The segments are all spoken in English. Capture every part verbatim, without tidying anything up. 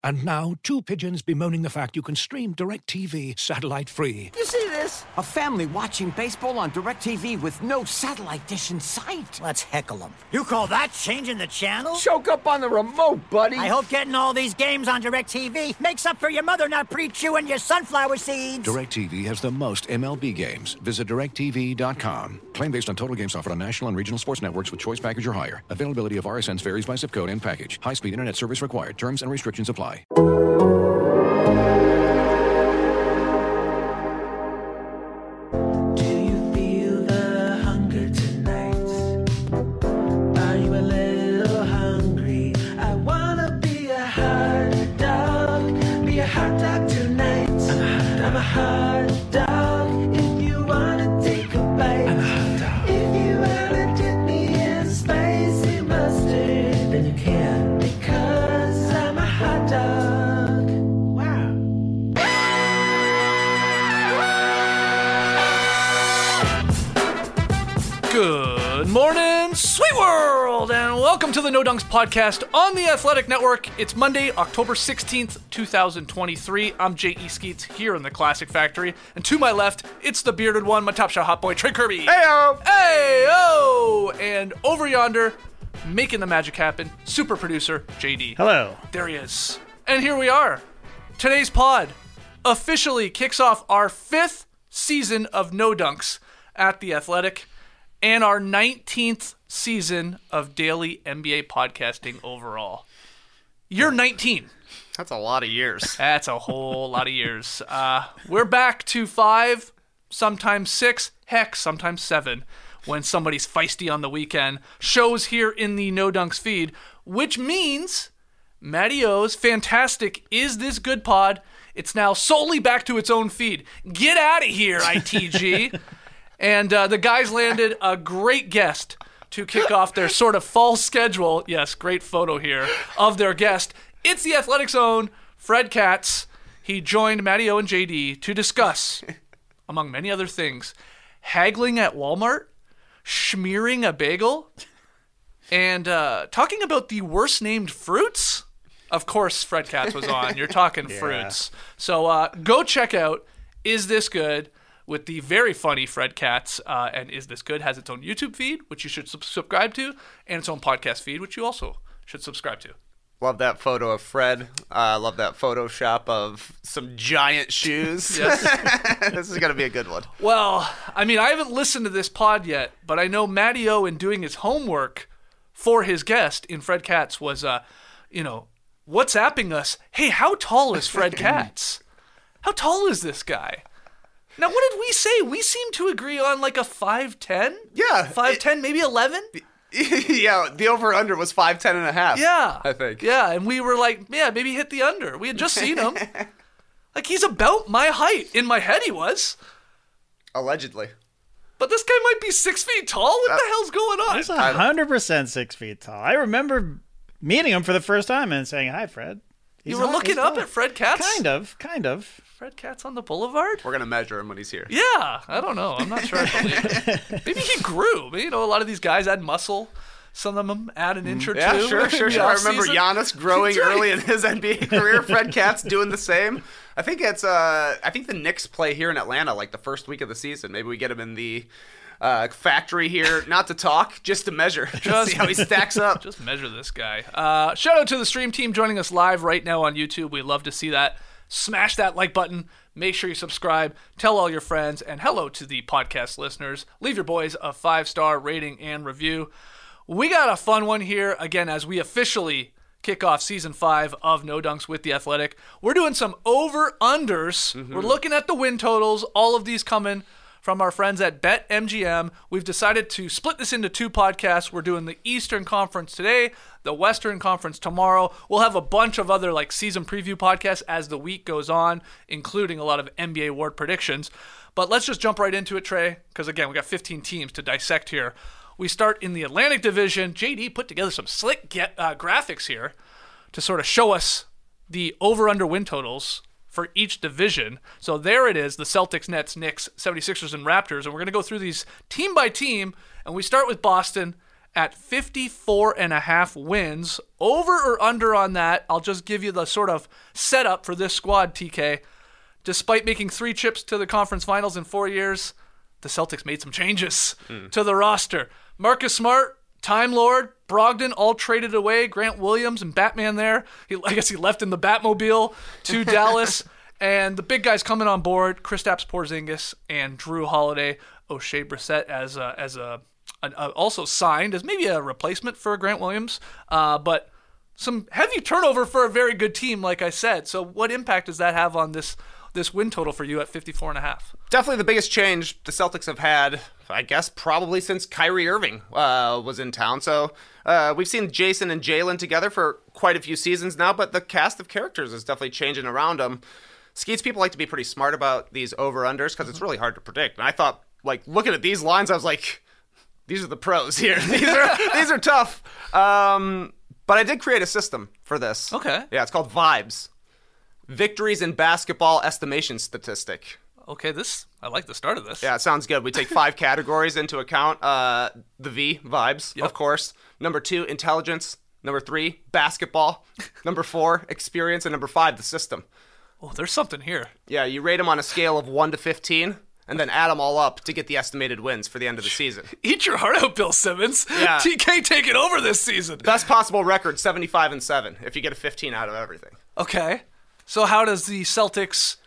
And now, two pigeons bemoaning the fact you can stream DirecTV satellite-free. You see this? A family watching baseball on DirecTV with no satellite dish in sight. Let's heckle them. You call that changing the channel? Choke up on the remote, buddy. I hope getting all these games on DirecTV makes up for your mother not pre-chewing your sunflower seeds. DirecTV has the most M L B games. Visit direct T V dot com. Claim based on total games offered on national and regional sports networks with choice package or higher. Availability of R S Ns varies by zip code and package. High-speed internet service required. Terms and restrictions apply. Good morning, sweet world, and welcome to the No Dunks podcast on the Athletic Network. It's Monday, October sixteenth, twenty twenty-three. I'm J E Skeets here in the Classic Factory, and to my left, it's the bearded one, my top shot hot boy, Trey Kirby. Heyo! Heyo! And over yonder, making the magic happen, super producer, J D. Hello. There he is. And here we are. Today's pod officially kicks off our fifth season of No Dunks at the Athletic, and our nineteenth season of daily N B A podcasting overall. You're nineteen. That's a lot of years. That's a whole lot of years. Uh, we're back to five, sometimes six, heck, sometimes seven, when somebody's feisty on the weekend. Shows here in the No Dunks feed, which means Matty O's fantastic Is This Good pod, it's now solely back to its own feed. Get out of here, I T G. And uh, the guys landed a great guest to kick off their sort of fall schedule. Yes, great photo here of their guest. It's the Athletics' own Fred Katz. He joined Matty O and J D to discuss, among many other things, haggling at Walmart, schmearing a bagel, and uh, talking about the worst named fruits. Of course, Fred Katz was on. You're talking yeah. fruits. So uh, go check out Is This Good? With the very funny Fred Katz, uh, and Is This Good has its own YouTube feed, which you should sub- subscribe to, and its own podcast feed, which you also should subscribe to. Love that photo of Fred. I uh, love that Photoshop of some giant shoes. Yes. This is going to be a good one. Well, I mean, I haven't listened to this pod yet, but I know Matty O, in doing his homework for his guest in Fred Katz, was, uh, you know, WhatsApping us, hey, how tall is Fred Katz? How tall is this guy? Now, what did we say? We seem to agree on like a five ten? Yeah. five ten, maybe eleven? Yeah, the over-under was five ten and a half. Yeah. I think. Yeah, and we were like, yeah, maybe hit the under. We had just seen him. Like, he's about my height. In my head, he was. Allegedly. But this guy might be six feet tall? What uh, the hell's going on? He's one hundred percent six feet tall. I remember meeting him for the first time and saying, hi, Fred. He's you were hot, looking up tall. At Fred Katz? Kind of, kind of. Fred Katz on the boulevard? We're going to measure him when he's here. Yeah, I don't know. I'm not sure I believe it. Maybe he grew. Maybe, you know, a lot of these guys add muscle. Some of them add an inch or yeah, two. Yeah, sure, sure, sure. I remember season. Giannis growing early in his N B A career. Fred Katz doing the same. I think it's. Uh, I think the Knicks play here in Atlanta like the first week of the season. Maybe we get him in the uh, factory here, not to talk, just to measure. Just see how he stacks up. Just measure this guy. Uh, shout out to the stream team joining us live right now on YouTube. We love to see that. Smash that like button. Make sure you subscribe. Tell all your friends. And hello to the podcast listeners. Leave your boys a five-star rating and review. We got a fun one here, again, as we officially kick off season five of No Dunks with the Athletic. We're doing some over-unders. Mm-hmm. We're looking at the win totals. All of these coming from our friends at BetMGM. We've decided to split this into two podcasts. We're doing the Eastern Conference today, the Western Conference tomorrow. We'll have a bunch of other like season preview podcasts as the week goes on, including a lot of N B A award predictions. But let's just jump right into it, Trey, because again, we got fifteen teams to dissect here. We start in the Atlantic Division. J D put together some slick get, uh, graphics here to sort of show us the over-under win totals for each division. So there it is, the Celtics, Nets, Knicks, seventy-sixers, and Raptors. And we're going to go through these team by team, and we start with Boston, at fifty-four and a half wins. Over or under on that? I'll just give you the sort of setup for this squad, T K. Despite making three trips to the conference finals in four years, the Celtics made some changes mm. to the roster. Marcus Smart, Time Lord, Brogdon all traded away. Grant Williams and Batman there. He, I guess he left in the Batmobile to Dallas. And the big guys coming on board, Kristaps Porzingis and Drew Holiday. O'Shea Brissett as a, as a, an, uh, also signed as maybe a replacement for Grant Williams. Uh, but some heavy turnover for a very good team, like I said. So what impact does that have on this this win total for you at fifty-four and a half? Definitely the biggest change the Celtics have had, I guess, probably since Kyrie Irving uh, was in town. So uh, we've seen Jason and Jalen together for quite a few seasons now, but the cast of characters is definitely changing around them. Skeets, people like to be pretty smart about these over-unders because it's really hard to predict. And I thought, like, looking at these lines, I was like, these are the pros here. These are these are tough. Um, but I did create a system for this. Okay. Yeah, it's called Vibes. Victories in Basketball Estimation Statistic. Okay, this I like the start of this. Yeah, it sounds good. We take five categories into account. Uh, the V, vibes, Yep. of course. Number two, intelligence. Number three, basketball. Number four, experience. And number five, the system. Oh, there's something here. Yeah, you rate them on a scale of one to fifteen, and then add them all up to get the estimated wins for the end of the season. Eat your heart out, Bill Simmons. Yeah. T K taking over this season. Best possible record, seventy-five and seven, if you get a fifteen out of everything. Okay. So how does the Celtics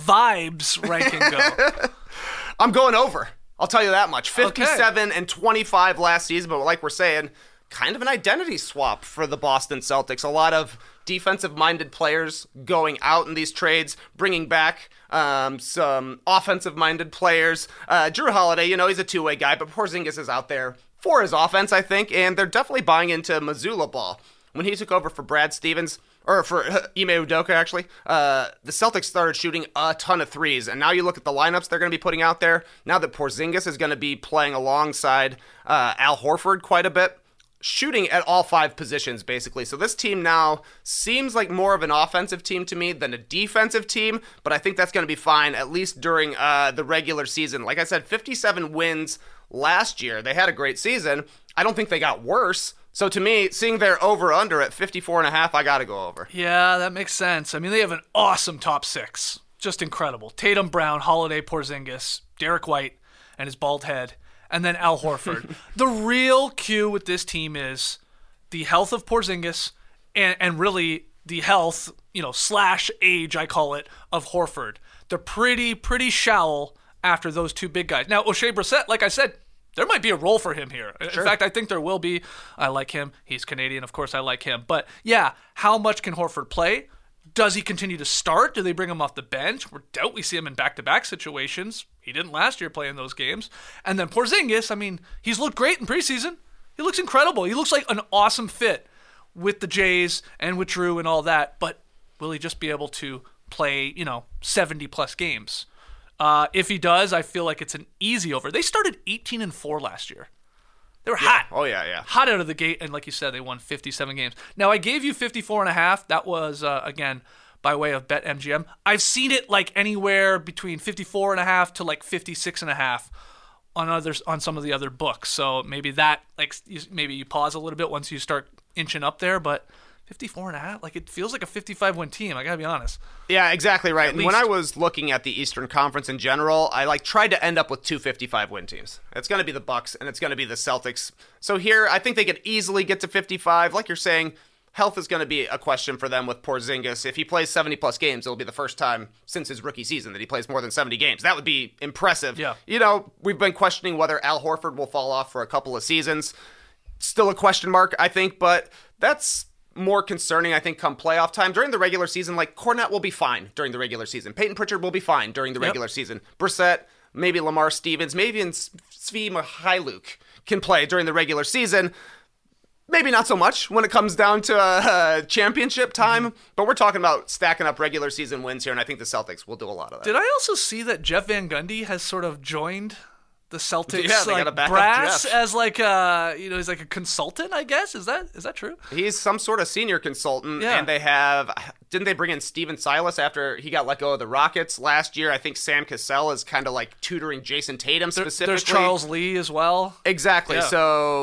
vibes ranking go? I'm going over. I'll tell you that much. fifty-seven okay. and twenty-five last season, but like we're saying, kind of an identity swap for the Boston Celtics. A lot of defensive-minded players going out in these trades, bringing back um, some offensive-minded players. Uh, Drew Holiday, you know, he's a two-way guy, but Porzingis is out there for his offense, I think, and they're definitely buying into Mazzulla ball. When he took over for Brad Stevens, or for uh, Ime Udoka, actually, uh, the Celtics started shooting a ton of threes. And now you look at the lineups they're going to be putting out there. Now that Porzingis is going to be playing alongside uh, Al Horford quite a bit, shooting at all five positions, basically. So this team now seems like more of an offensive team to me than a defensive team, but I think that's going to be fine, at least during uh, the regular season. Like I said, fifty-seven wins last year. They had a great season. I don't think they got worse. So to me, seeing their over-under at fifty-four and a half, I got to go over. Yeah, that makes sense. I mean, they have an awesome top six. Just incredible. Tatum, Brown, Holiday, Porzingis, Derek White, and his bald head, and then Al Horford. The real cue with this team is the health of Porzingis and, and really the health, you know, slash age, I call it, of Horford. They're pretty, pretty shallow after those two big guys. Now, O'Shea Brissett, like I said, there might be a role for him here. Sure. In fact, I think there will be. I like him. He's Canadian. Of course, I like him. But, yeah, how much can Horford play? Does he continue to start? Do they bring him off the bench? We doubt we see him in back-to-back situations. He didn't last year playing those games. And then Porzingis, I mean, he's looked great in preseason. He looks incredible. He looks like an awesome fit with the Jays and with Drew and all that. But will he just be able to play, you know, seventy-plus games? Uh, if he does, I feel like it's an easy over. They started eighteen and four last year. They were yeah. hot. Oh, yeah, yeah. Hot out of the gate, and like you said, they won fifty-seven games. Now, I gave you fifty-four and a half. That was, uh, again, by way of BetMGM. I've seen it like anywhere between fifty-four and a half to like fifty-six and a half on others on some of the other books. So maybe that, like, you, maybe you pause a little bit once you start inching up there, but fifty-four and a half, like, it feels like a fifty-five win team. I gotta be honest. Yeah, exactly right. At and when I was looking at the Eastern Conference in general, I like tried to end up with two fifty-five win teams. It's going to be the Bucks and it's going to be the Celtics. So here, I think they could easily get to fifty-five. Like you're saying, health is going to be a question for them with Porzingis. If he plays seventy plus games, it'll be the first time since his rookie season that he plays more than seventy games. That would be impressive. Yeah. You know, we've been questioning whether Al Horford will fall off for a couple of seasons. Still a question mark, I think, but that's more concerning, I think, come playoff time. During the regular season, like, Kornet will be fine during the regular season. Peyton Pritchard will be fine during the Yep. regular season. Brissett, maybe Lamar Stevens, maybe even Svi Mykhailiuk can play during the regular season. Maybe not so much when it comes down to uh, championship time, mm-hmm. but we're talking about stacking up regular season wins here, and I think the Celtics will do a lot of that. Did I also see that Jeff Van Gundy has sort of joined the Celtics Yeah, they like got a backup brass Jeff. as like a, you know, he's like a consultant, I guess? Is that is that true? He's some sort of senior consultant, Yeah. and they have, didn't they bring in Steven Silas after he got let go of the Rockets last year? I think Sam Cassell is kind of like tutoring Jason Tatum There- specifically. There's Charles Lee as well. Exactly. Yeah. So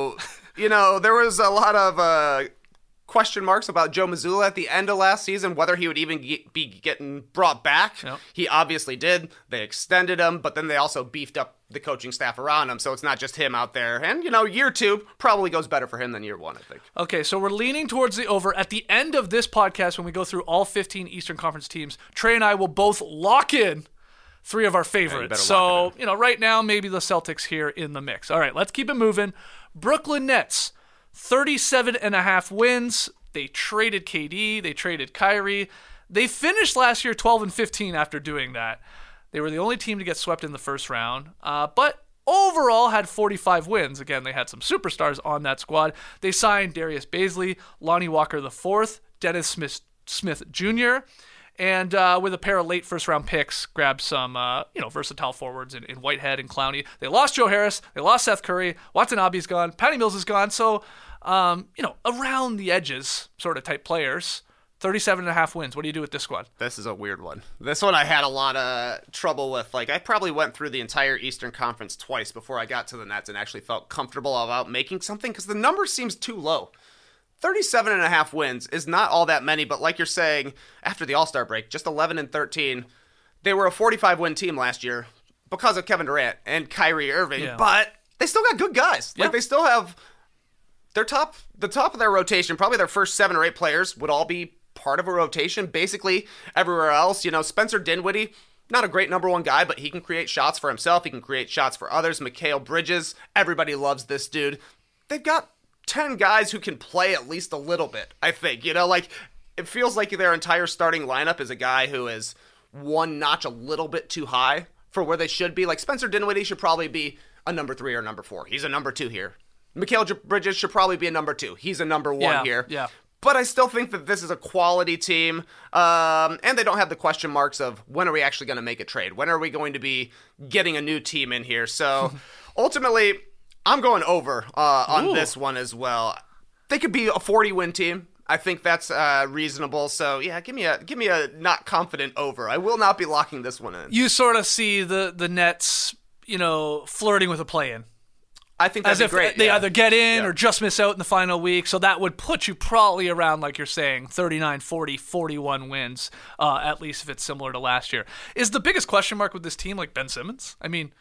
you know, there was a lot of uh, question marks about Joe Mazzulla at the end of last season, whether he would even get, be getting brought back. Yep. He obviously did. They extended him, but then they also beefed up the coaching staff around him, so it's not just him out there. And, you know, year two probably goes better for him than year one, I think. Okay, so we're leaning towards the over. At the end of this podcast, when we go through all fifteen Eastern Conference teams, Trey and I will both lock in three of our favorites. Yeah, you so, you know, right now, maybe the Celtics here in the mix. All right, let's keep it moving. Brooklyn Nets, thirty-seven and a half wins. They traded K D. They traded Kyrie. They finished last year twelve and fifteen after doing that. They were the only team to get swept in the first round, uh, but overall had forty-five wins. Again, they had some superstars on that squad. They signed Darius Bazley, Lonnie Walker the fourth, Dennis Smith, Smith Junior, and uh, with a pair of late first-round picks, grabbed some uh, you know versatile forwards in, in Whitehead and Clowney. They lost Joe Harris. They lost Seth Curry. Watanabe's gone. Patty Mills is gone. So, um, you know, around the edges sort of type players. thirty-seven and a half wins. What do you do with this squad? This is a weird one. This one I had a lot of trouble with. Like, I probably went through the entire Eastern Conference twice before I got to the Nets and actually felt comfortable about making something because the number seems too low. thirty-seven and a half wins is not all that many, but like you're saying, after the All-Star break, just eleven and thirteen. They were a forty-five win team last year because of Kevin Durant and Kyrie Irving, Yeah. but they still got good guys. Yeah. Like, they still have their top, the top of their rotation, probably their first seven or eight players would all be part of a rotation. Basically, everywhere else, you know, Spencer Dinwiddie, not a great number one guy, but he can create shots for himself. He can create shots for others. Mikal Bridges, everybody loves this dude. They've got ten guys who can play at least a little bit, I think. You know, like, it feels like their entire starting lineup is a guy who is one notch a little bit too high for where they should be. Like, Spencer Dinwiddie should probably be a number three or number four. He's a number two here. Mikal Bridges should probably be a number two. He's a number one Yeah, here. yeah. But I still think that this is a quality team, um, and they don't have the question marks of when are we actually going to make a trade? When are we going to be getting a new team in here? So ultimately, I'm going over uh, on Ooh. this one as well. They could be a forty-win team. I think that's uh, reasonable. So yeah, give me a give me a not confident over. I will not be locking this one in. You sort of see the the Nets, you know, flirting with a play-in. I think that's As if great. they yeah. either get in Yeah. or just miss out in the final week. So that would put you probably around, like you're saying, thirty-nine, forty, forty-one wins, uh, at least if it's similar to last year. Is the biggest question mark with this team like Ben Simmons? I mean,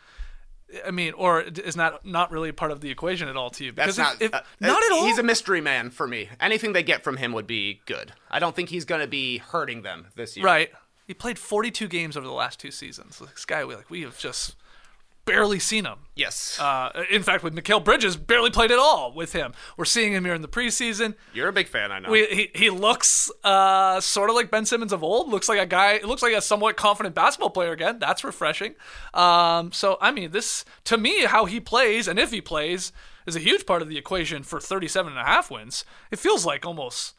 I mean, or is not not really part of the equation at all to you? That's Because not if, if, uh, not at all. He's a mystery man for me. Anything they get from him would be good. I don't think he's going to be hurting them this year. Right. He played forty-two games over the last two seasons. This guy, we like we have just barely seen him. Yes. Uh, in fact, with Mikal Bridges, barely played at all with him. We're seeing him here in the preseason. You're a big fan, I know. We, he he looks uh, sort of like Ben Simmons of old. Looks like a guy. It looks like a somewhat confident basketball player again. That's refreshing. Um, so I mean, this to me, how he plays and if he plays is a huge part of the equation for thirty-seven and a half wins. It feels like almost.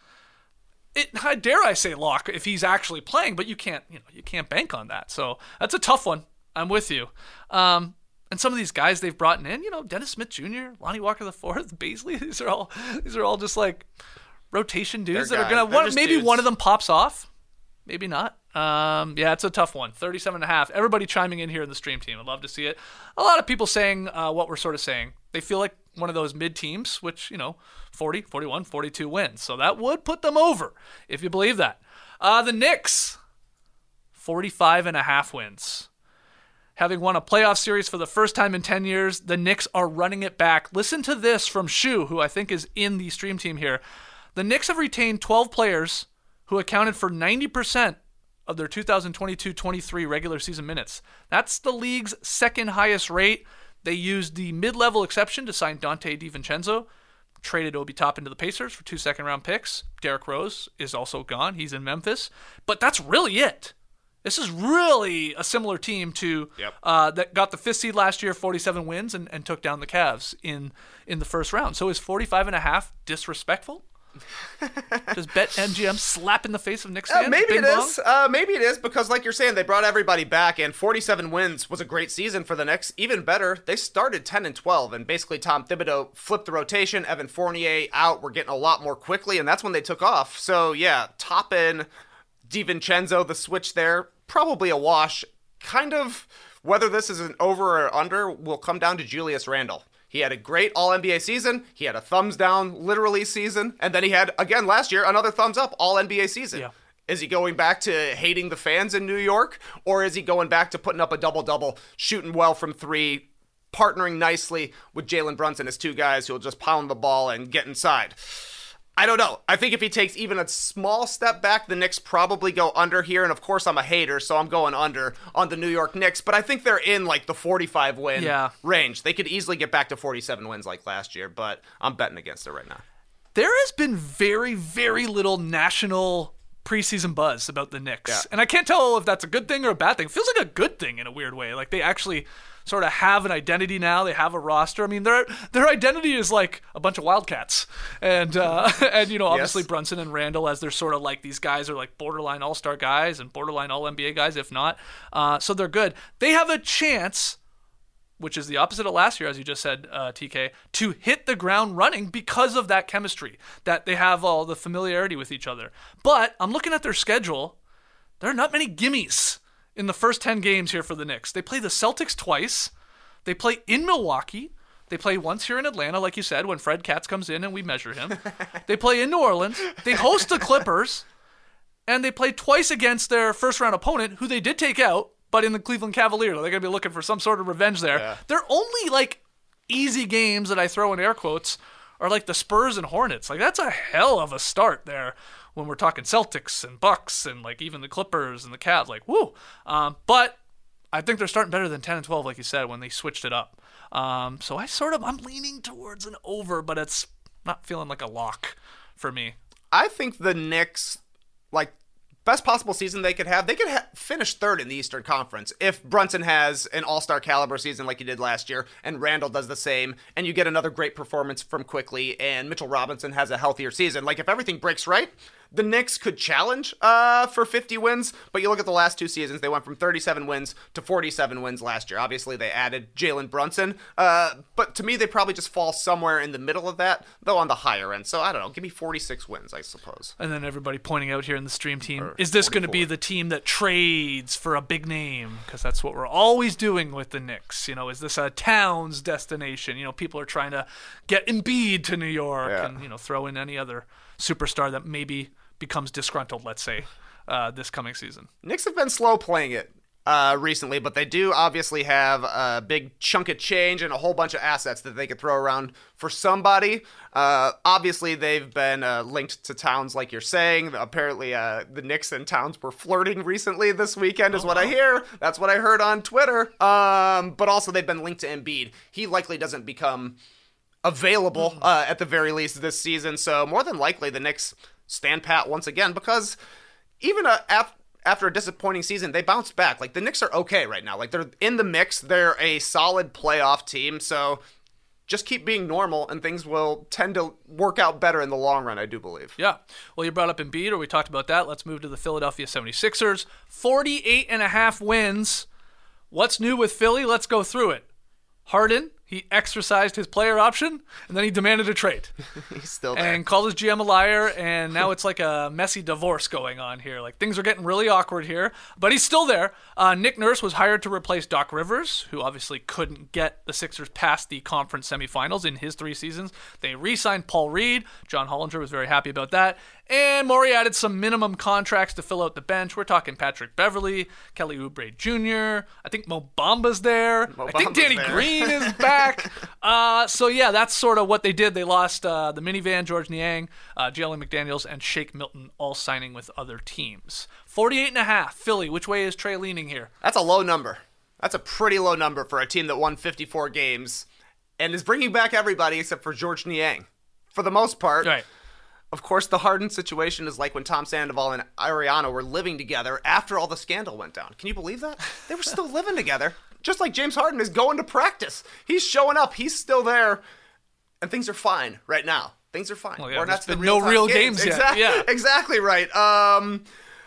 It how dare I say lock if he's actually playing, but you can't you know you can't bank on that. So that's a tough one. I'm with you. Um, And some of these guys they've brought in, you know, Dennis Smith Junior, Lonnie Walker the fourth, Bazley. These are all these are all just like rotation dudes They're that are guys. gonna. They're One, just maybe dudes. one of them pops off, maybe not. Um, yeah, it's a tough one. thirty-seven and a half. Everybody chiming in here in the stream team. I'd love to see it. A lot of people saying uh, what we're sort of saying. They feel like one of those mid teams, which you know, forty, forty-one, forty-two wins. So that would put them over if you believe that. Uh, the Knicks, forty-five and a half wins. Having won a playoff series for the first time in ten years, the Knicks are running it back. Listen to this from Shu, who I think is in the stream team here. The Knicks have retained twelve players who accounted for ninety percent of their two thousand twenty-two twenty-three regular season minutes. That's the league's second highest rate. They used the mid-level exception to sign Dante DiVincenzo, traded Obi Toppin to the Pacers for two second-round picks. Derrick Rose is also gone. He's in Memphis. But that's really it. This is really a similar team to Yep. uh, that got the fifth seed last year, forty-seven wins, and, and took down the Cavs in, in the first round. So is forty-five and a half disrespectful? Does Bet M G M slap in the face of Knicks fans? Uh, maybe Bing it bong? is. Uh, maybe it is because, like you're saying, they brought everybody back, and forty-seven wins was a great season for the Knicks. Even better, they started ten and twelve, and basically Tom Thibodeau flipped the rotation. Evan Fournier out. We're getting a lot more quickly, and that's when they took off. So yeah, Toppin, DiVincenzo, the switch there, probably a wash. Kind of whether this is an over or under will come down to Julius Randle. He had a great All N B A season. He had a thumbs down, literally, season. And then he had, again, last year, another thumbs up All N B A season. Yeah. Is he going back to hating the fans in New York? Or is he going back to putting up a double-double, shooting well from three, partnering nicely with Jalen Brunson as two guys who will just pound the ball and get inside? I don't know. I think if he takes even a small step back, the Knicks probably go under here. And of course, I'm a hater, so I'm going under on the New York Knicks. But I think they're in like the forty-five win yeah. range. They could easily get back to forty-seven wins like last year, but I'm betting against it right now. There has been very, very little national preseason buzz about the Knicks. Yeah. And I can't tell if that's a good thing or a bad thing. It feels like a good thing in a weird way. Like they actually sort of have an identity now. They have a roster. I mean, their their identity is like a bunch of Wildcats. And, uh, and you know, obviously yes. Brunson and Randall, as they're sort of like, these guys are like borderline all-star guys and borderline all N B A guys, if not. Uh, so they're good. They have a chance, which is the opposite of last year, as you just said, uh, T K, to hit the ground running because of that chemistry, that they have all the familiarity with each other. But I'm looking at their schedule. There are not many gimmies in the first ten games here for the Knicks. They play the Celtics twice. They play in Milwaukee. They play once here in Atlanta, like you said, when Fred Katz comes in and we measure him. They play in New Orleans. They host the Clippers. And they play twice against their first-round opponent, who they did take out, but in the Cleveland Cavaliers. They're going to be looking for some sort of revenge there. Yeah. They're only, like, easy games that I throw in air quotes are like the Spurs and Hornets. Like, that's a hell of a start there when we're talking Celtics and Bucks and, like, even the Clippers and the Cavs. Like, woo. Um, but I think they're starting better than ten and twelve, like you said, when they switched it up. Um, so I sort of, I'm leaning towards an over, but it's not feeling like a lock for me. I think the Knicks, like, best possible season they could have, they could ha- finish third in the Eastern Conference if Brunson has an all-star caliber season like he did last year, and Randall does the same, and you get another great performance from Quickly, and Mitchell Robinson has a healthier season. Like, if everything breaks right, the Knicks could challenge uh, for fifty wins, but you look at the last two seasons, they went from thirty-seven wins to forty-seven wins last year. Obviously, they added Jalen Brunson, uh, but to me, they probably just fall somewhere in the middle of that, though on the higher end. So, I don't know, give me forty-six wins, I suppose. And then everybody pointing out here in the stream team, Or is this going to be forty-four. the team that trades for a big name? Because that's what we're always doing with the Knicks. You know, is this a Towns destination? You know, people are trying to get Embiid to New York Yeah. and, you know, throw in any other superstar that maybe becomes disgruntled, let's say, uh, this coming season. Knicks have been slow playing it uh, recently, but they do obviously have a big chunk of change and a whole bunch of assets that they could throw around for somebody. Uh, obviously, they've been uh, linked to Towns, like you're saying. Apparently, uh, the Knicks and Towns were flirting recently this weekend, is Oh, what wow. I hear. That's what I heard on Twitter. Um, but also, they've been linked to Embiid. He likely doesn't become available uh, at the very least this season, so more than likely the Knicks stand pat once again, because even uh, af- after a disappointing season, they bounced back. Like, the Knicks are okay right now. Like, they're in the mix. They're a solid playoff team, so just keep being normal, and things will tend to work out better in the long run, I do believe. Yeah. Well, you brought up Embiid, or we talked about that. Let's move to the Philadelphia seventy-sixers. forty-eight and a half wins. What's new with Philly? Let's go through it. Harden, he exercised his player option, and then he demanded a trade. He's still there. And called his G M a liar, and now it's like a messy divorce going on here. Like, things are getting really awkward here, but he's still there. Uh, Nick Nurse was hired to replace Doc Rivers, who obviously couldn't get the Sixers past the conference semifinals in his three seasons. They re-signed Paul Reed. John Hollinger was very happy about that. And Morey added some minimum contracts to fill out the bench. We're talking Patrick Beverly, Kelly Oubre Junior I think Mo Bamba's there. Mo I think Bamba's Danny there. Green is back. uh, so, yeah, that's sort of what they did. They lost uh, the minivan, George Niang, uh, Jalen McDaniels, and Shake Milton, all signing with other teams. forty-eight and a half. Philly, which way is Trey leaning here? That's a low number. That's a pretty low number for a team that won fifty-four games and is bringing back everybody except for George Niang. For the most part. Right. Of course, the Harden situation is like when Tom Sandoval and Ariana were living together after all the scandal went down. Can you believe that? They were still living together. Just like James Harden is going to practice. He's showing up. He's still there. And things are fine right now. Things are fine. Well, yeah, We're there's not to the been no real-time real games yet. Exactly, Yeah. exactly right. Um,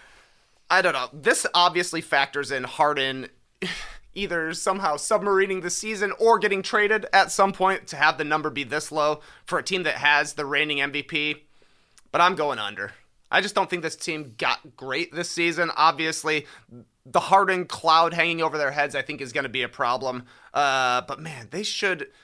I don't know. This obviously factors in Harden either somehow submarining the season or getting traded at some point to have the number be this low for a team that has the reigning M V P. But I'm going under. I just don't think this team got great this season. Obviously, the Harden cloud hanging over their heads, I think, is going to be a problem. Uh, but, man, they should...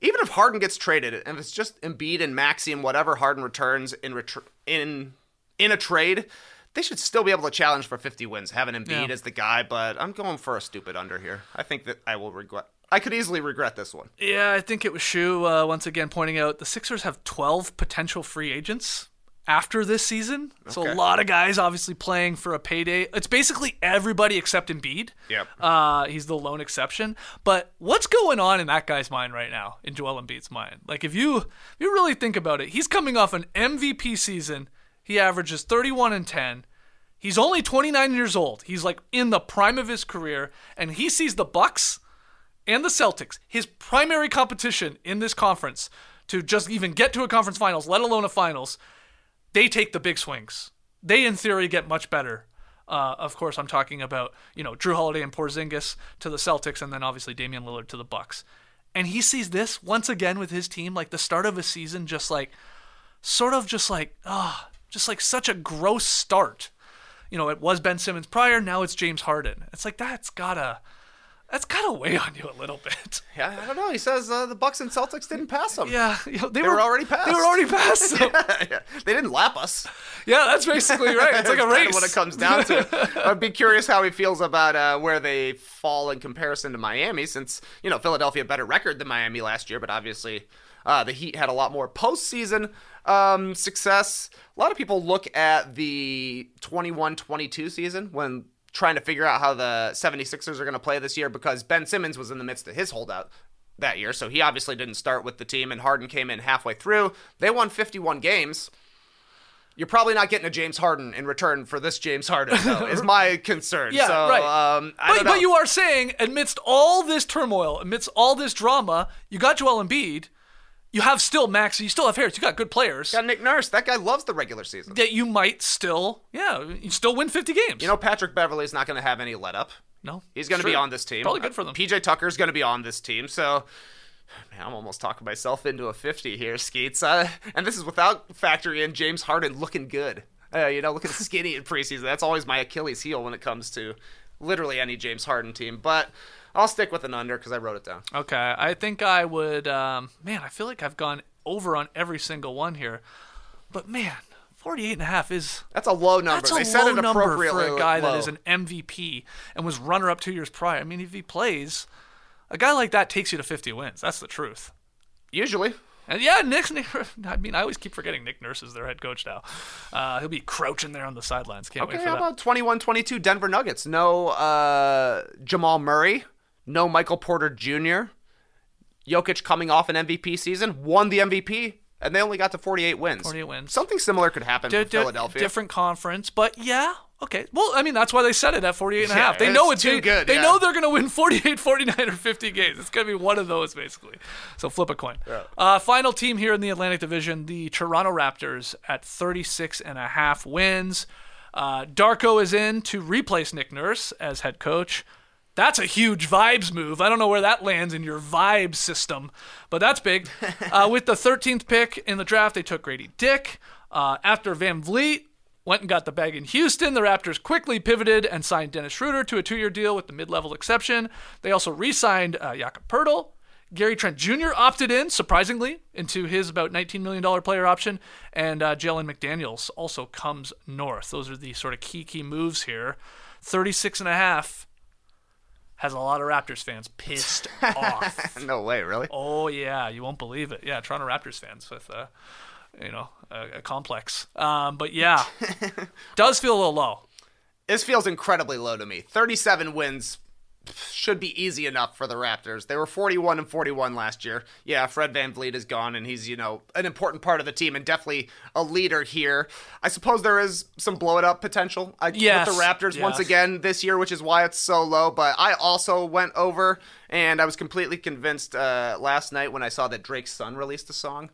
even if Harden gets traded, and if it's just Embiid and Maxey and whatever Harden returns in ret- in in a trade, they should still be able to challenge for fifty wins, having Embiid Yeah. as the guy, but I'm going for a stupid under here. I think that I will regret. I could easily regret this one. Yeah, I think it was Shu uh, once again pointing out the Sixers have twelve potential free agents after this season. So Okay. a lot of guys obviously playing for a payday. It's basically everybody except Embiid. Yep. Uh, he's the lone exception. But what's going on in that guy's mind right now, in Joel Embiid's mind? Like, if you if you really think about it, he's coming off an M V P season. He averages thirty-one and ten. He's only twenty-nine years old. He's like in the prime of his career, and he sees the Bucks and the Celtics, his primary competition in this conference, to just even get to a conference finals, let alone a finals. They take the big swings. They, in theory, get much better. Uh, of course, I'm talking about, you know, Drew Holiday and Porzingis to the Celtics, and then obviously Damian Lillard to the Bucks. And he sees this once again with his team, like the start of a season, just like, sort of just like, ah, oh, just like such a gross start. You know, it was Ben Simmons prior, now it's James Harden. It's like, that's gotta, that's gotta weigh on you a little bit. Yeah, I don't know. He says uh, the Bucks and Celtics didn't pass him. Yeah, you know, they, They were already passed. They were already past. So. yeah, yeah. They didn't lap us. Yeah, that's basically right. It's like a That's race. kind of what it comes down to. I'd be curious how he feels about uh, where they fall in comparison to Miami, since, you know, Philadelphia had a better record than Miami last year, but obviously uh, the Heat had a lot more postseason um, success. A lot of people look at the twenty-one twenty-two season when trying to figure out how the seventy-sixers are going to play this year, because Ben Simmons was in the midst of his holdout that year, so he obviously didn't start with the team, and Harden came in halfway through. They won fifty-one games. You're probably not getting a James Harden in return for this James Harden, though, is my concern. Yeah, so, right. Um, I but, don't know. but you are saying, amidst all this turmoil, amidst all this drama, you got Joel Embiid, you have still Max, you still have Harris, you got good players. got Nick Nurse. That guy loves the regular season. That you might still, yeah, you still win fifty games. You know, Patrick Beverley's not going to have any let up. no, He's going to be Sure. on this team. Probably good for them. P J Tucker's going to be on this team, so... Man, I'm almost talking myself into a fifty here, Skeets. Uh, and this is without factoring in James Harden looking good. Uh, you know, looking skinny in preseason. That's always my Achilles heel when it comes to literally any James Harden team. But I'll stick with an under because I wrote it down. Okay, I think I would, um, man, I feel like I've gone over on every single one here. But man, forty-eight and a half is... That's a low number. That's a they set low it number appropriately for a guy low. that is an M V P and was runner-up two years prior. I mean, if he plays, a guy like that takes you to fifty wins. That's the truth. Usually. And yeah, Nick, Nick, I mean, I always keep forgetting Nick Nurse is their head coach now. Uh, he'll be crouching there on the sidelines. Can't Okay, wait for how that. about twenty-one twenty-two Denver Nuggets? No uh, Jamal Murray. No Michael Porter Junior Jokic coming off an M V P season. Won the M V P. And they only got to forty-eight wins. forty-eight wins. Something similar could happen Di- for di- Philadelphia. Different conference, but yeah. Okay. Well, I mean, that's why they set it at forty-eight and a Yeah, half. They it's know it's too they, good, They yeah. know they're going to win forty-eight, forty-nine, or fifty games. It's going to be one of those, basically. So flip a coin. Yeah. Uh, final team here in the Atlantic Division, the Toronto Raptors at thirty-six and a half wins. Uh, Darko is in to replace Nick Nurse as head coach. That's a huge vibes move. I don't know where that lands in your vibes system, but that's big. Uh, with the thirteenth pick in the draft, they took Grady Dick. Uh, after Van Vliet went and got the bag in Houston, the Raptors quickly pivoted and signed Dennis Schroeder to a two-year deal with the mid-level exception. They also re-signed uh, Jakob Poeltl. Gary Trent Junior opted in, surprisingly, into his about nineteen million dollars player option, and uh, Jalen McDaniels also comes north. Those are the sort of key, key moves here. thirty-six and a half has a lot of Raptors fans pissed off. No way, really? Oh, yeah, you won't believe it. Yeah, Toronto Raptors fans with, uh, you know, a, a complex. Um, but yeah, does feel a little low. This feels incredibly low to me. thirty-seven wins should be easy enough for the Raptors. They were forty-one and forty-one last year. Yeah, Fred VanVleet is gone, and he's, you know, an important part of the team and definitely a leader here. I suppose there is some blow-it-up potential uh, Yes, with the Raptors yes. once again this year, which is why it's so low. But I also went over, and I was completely convinced uh, last night when I saw that Drake's son released a song.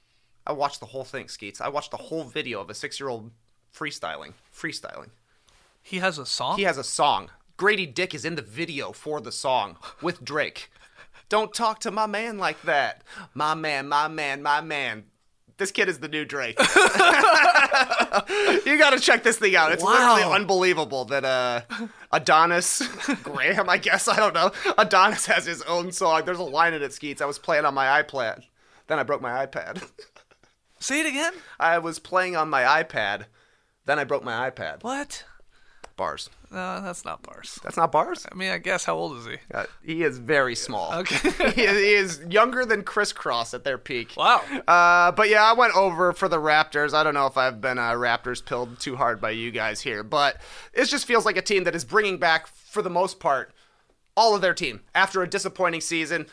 I watched the whole thing, Skeets. I watched the whole video of a six-year-old freestyling. Freestyling. He has a song? He has a song. Grady Dick is in the video for the song with Drake. Don't talk to my man like that. My man, my man, my man. This kid is the new Drake. You got to check this thing out. It's Wow. literally unbelievable that uh, Adonis Graham, I guess, I don't know. Adonis has his own song. There's a line in it, Skeets. I was playing on my iPad. Then I broke my iPad. Say it again. I was playing on my iPad. Then I broke my iPad. What? Bars. No, that's not bars. That's not bars? I mean, I guess how old is he? Uh, he is very small. Okay. he, is, he is younger than Criss Cross at their peak. Wow. Uh, but yeah, I went over for the Raptors. I don't know if I've been uh, Raptors pilled too hard by you guys here, but it just feels like a team that is bringing back, for the most part, all of their team after a disappointing season.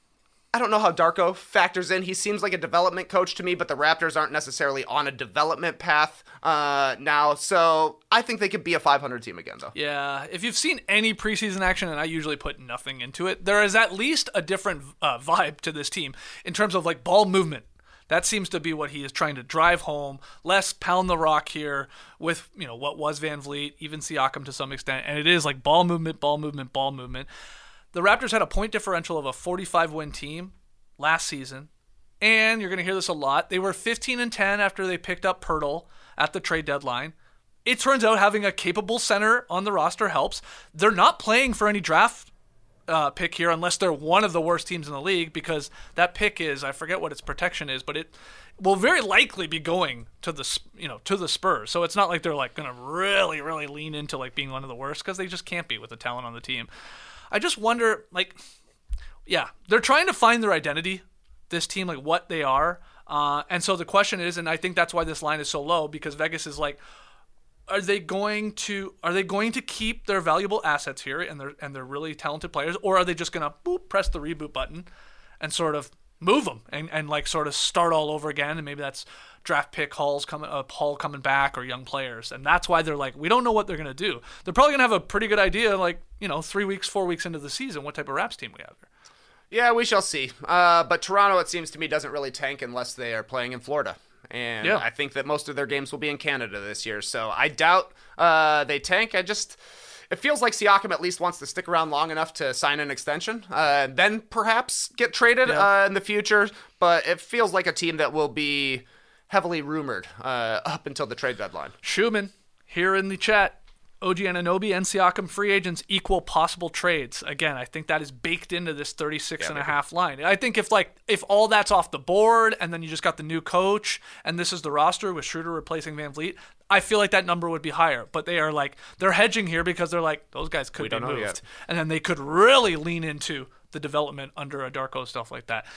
I don't know how Darko factors in. He seems like a development coach to me, but the Raptors aren't necessarily on a development path uh, now. So I think they could be a five hundred team again, though. Yeah, if you've seen any preseason action, and I usually put nothing into it, there is at least a different uh, vibe to this team in terms of like ball movement. That seems to be what he is trying to drive home. Less pound the rock here with, you know, what was Van Vliet, even Siakam to some extent. And it is like ball movement, ball movement, ball movement. The Raptors had a point differential of a forty-five win team last season, and you're going to hear this a lot. They were fifteen and ten after they picked up Poeltl at the trade deadline. It turns out having a capable center on the roster helps. They're not playing for any draft uh, pick here unless they're one of the worst teams in the league, because that pick is, I forget what its protection is, but it will very likely be going to the, you know, to the Spurs. So it's not like they're like going to really, really lean into like being one of the worst, because they just can't be with the talent on the team. I just wonder, like, yeah, they're trying to find their identity, this team, like what they are. Uh, and so the question is, and I think that's why this line is so low, because Vegas is like, are they going to are they going to keep their valuable assets here and they're and they're really talented players, or are they just gonna boop press the reboot button and sort of move them and, and like sort of start all over again? And maybe that's draft pick hauls coming, uh, Paul coming back, or young players, and that's why they're like, we don't know what they're gonna do. They're probably gonna have a pretty good idea, like, you know, three weeks, four weeks into the season, what type of Raps team we have here. Yeah, we shall see. Uh, but Toronto, it seems to me, doesn't really tank unless they are playing in Florida. And yeah. I think that most of their games will be in Canada this year. So I doubt uh, they tank. I just, it feels like Siakam at least wants to stick around long enough to sign an extension, uh, then perhaps get traded yeah. uh, in the future. But it feels like a team that will be heavily rumored uh, up until the trade deadline. Schumann, here in the chat, O G Anunoby and Siakam free agents equal possible trades. Again, I think that is baked into this thirty-six yeah, and a half line. I think if like if all that's off the board and then you just got the new coach and this is the roster with Schroeder replacing Van Vliet, I feel like that number would be higher. But they are like, they're hedging here because they're like, those guys could we be don't know moved. yet. And then they could really lean into the development under a Darko, stuff like that.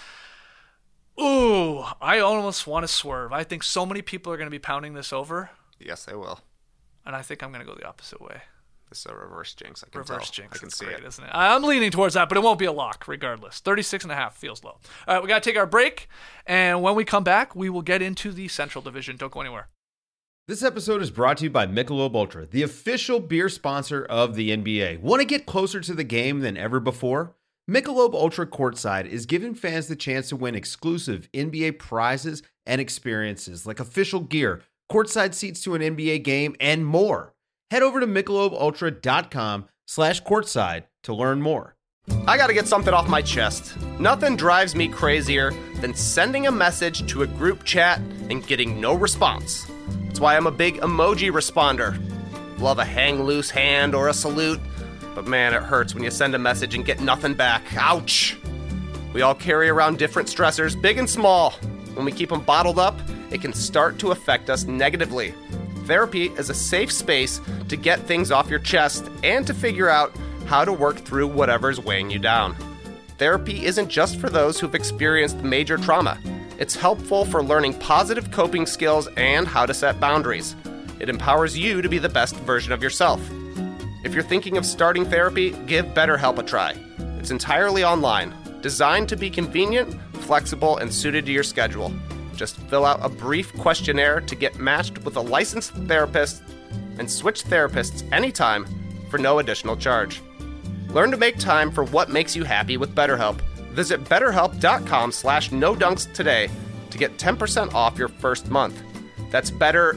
Ooh, I almost want to swerve. I think so many people are going to be pounding this over. Yes, they will. And I think I'm going to go the opposite way. This is a reverse jinx. I can Reverse tell. jinx. I can It's see great, it. isn't it? I'm leaning towards that, but it won't be a lock regardless. thirty-six and a half feels low. All right, we got to take our break. And when we come back, we will get into the Central Division. Don't go anywhere. This episode is brought to you by Michelob Ultra, the official beer sponsor of the N B A. Want to get closer to the game than ever before? Michelob Ultra Courtside is giving fans the chance to win exclusive N B A prizes and experiences like official gear, courtside seats to an N B A game, and more. Head over to michelobultra.com slash courtside to learn more. I gotta get something off my chest. Nothing drives me crazier than sending a message to a group chat and getting no response. That's why I'm a big emoji responder. Love a hang loose hand or a salute, but man, it hurts when you send a message and get nothing back. Ouch! We all carry around different stressors, big and small. When we keep them bottled up, it can start to affect us negatively. Therapy is a safe space to get things off your chest and to figure out how to work through whatever's weighing you down. Therapy isn't just for those who've experienced major trauma. It's helpful for learning positive coping skills and how to set boundaries. It empowers you to be the best version of yourself. If you're thinking of starting therapy, give BetterHelp a try. It's entirely online, designed to be convenient, flexible, and suited to your schedule. Just fill out a brief questionnaire to get matched with a licensed therapist and switch therapists anytime for no additional charge. Learn to make time for what makes you happy with BetterHelp. Visit betterhelp.com slash no dunks today to get ten percent off your first month. That's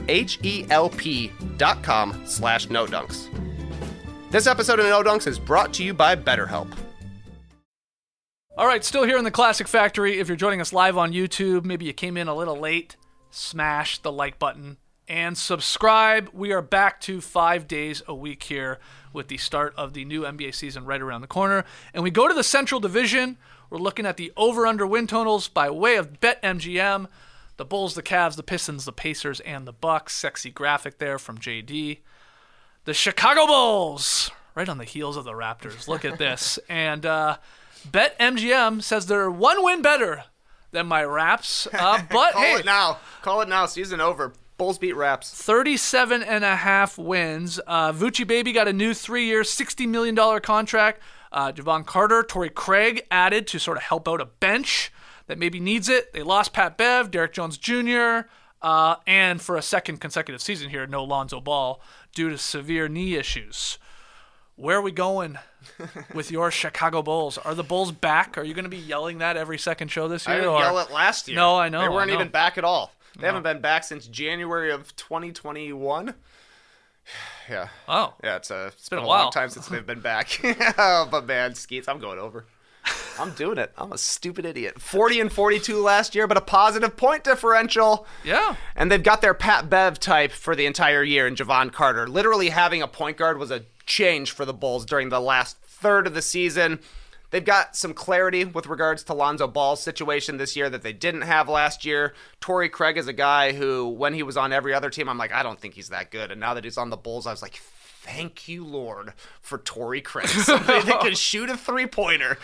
betterhelp.com slash no dunks. This episode of No Dunks is brought to you by BetterHelp. All right, still here in the Classic Factory. If you're joining us live on YouTube, maybe you came in a little late, smash the like button and subscribe. We are back to five days a week here with the start of the new N B A season right around the corner. And we go to the Central Division. We're looking at the over-under win totals by way of BetMGM. The Bulls, the Cavs, the Pistons, the Pacers, and the Bucks. Sexy graphic there from J D. The Chicago Bulls, right on the heels of the Raptors. Look at this. And uh, BetMGM says they're one win better than my Raps. Uh, but Call hey, it now. Call it now. Season over. Bulls beat Raps. thirty-seven and a half wins. Uh, Vucci Baby got a new three-year, sixty million dollars contract. Uh, Javon Carter, Torrey Craig added to sort of help out a bench that maybe needs it. They lost Pat Bev, Derek Jones Junior, uh, and for a second consecutive season here, no Lonzo Ball due to severe knee issues. Where are we going with your Chicago Bulls? Are the Bulls back? Are you going to be yelling that every second show this year? I didn't or... yell it last year. No, I know. They weren't I know. even back at all. They No. haven't been back since January of twenty twenty-one. Yeah. Oh. Yeah, it's, a, it's been been, a a while. long time since they've been back. But man, Skeets, I'm going over. I'm doing it. I'm a stupid idiot. forty and forty-two last year, but a positive point differential. Yeah. And they've got their Pat Bev type for the entire year in Javon Carter. Literally having a point guard was a change for the Bulls during the last third of the season. They've got some clarity with regards to Lonzo Ball's situation this year that they didn't have last year. Torrey Craig is a guy who, when he was on every other team, I'm like, I don't think he's that good. And now that he's on the Bulls, I was like, thank you, Lord, for Torrey Craig. Somebody that can shoot a three-pointer.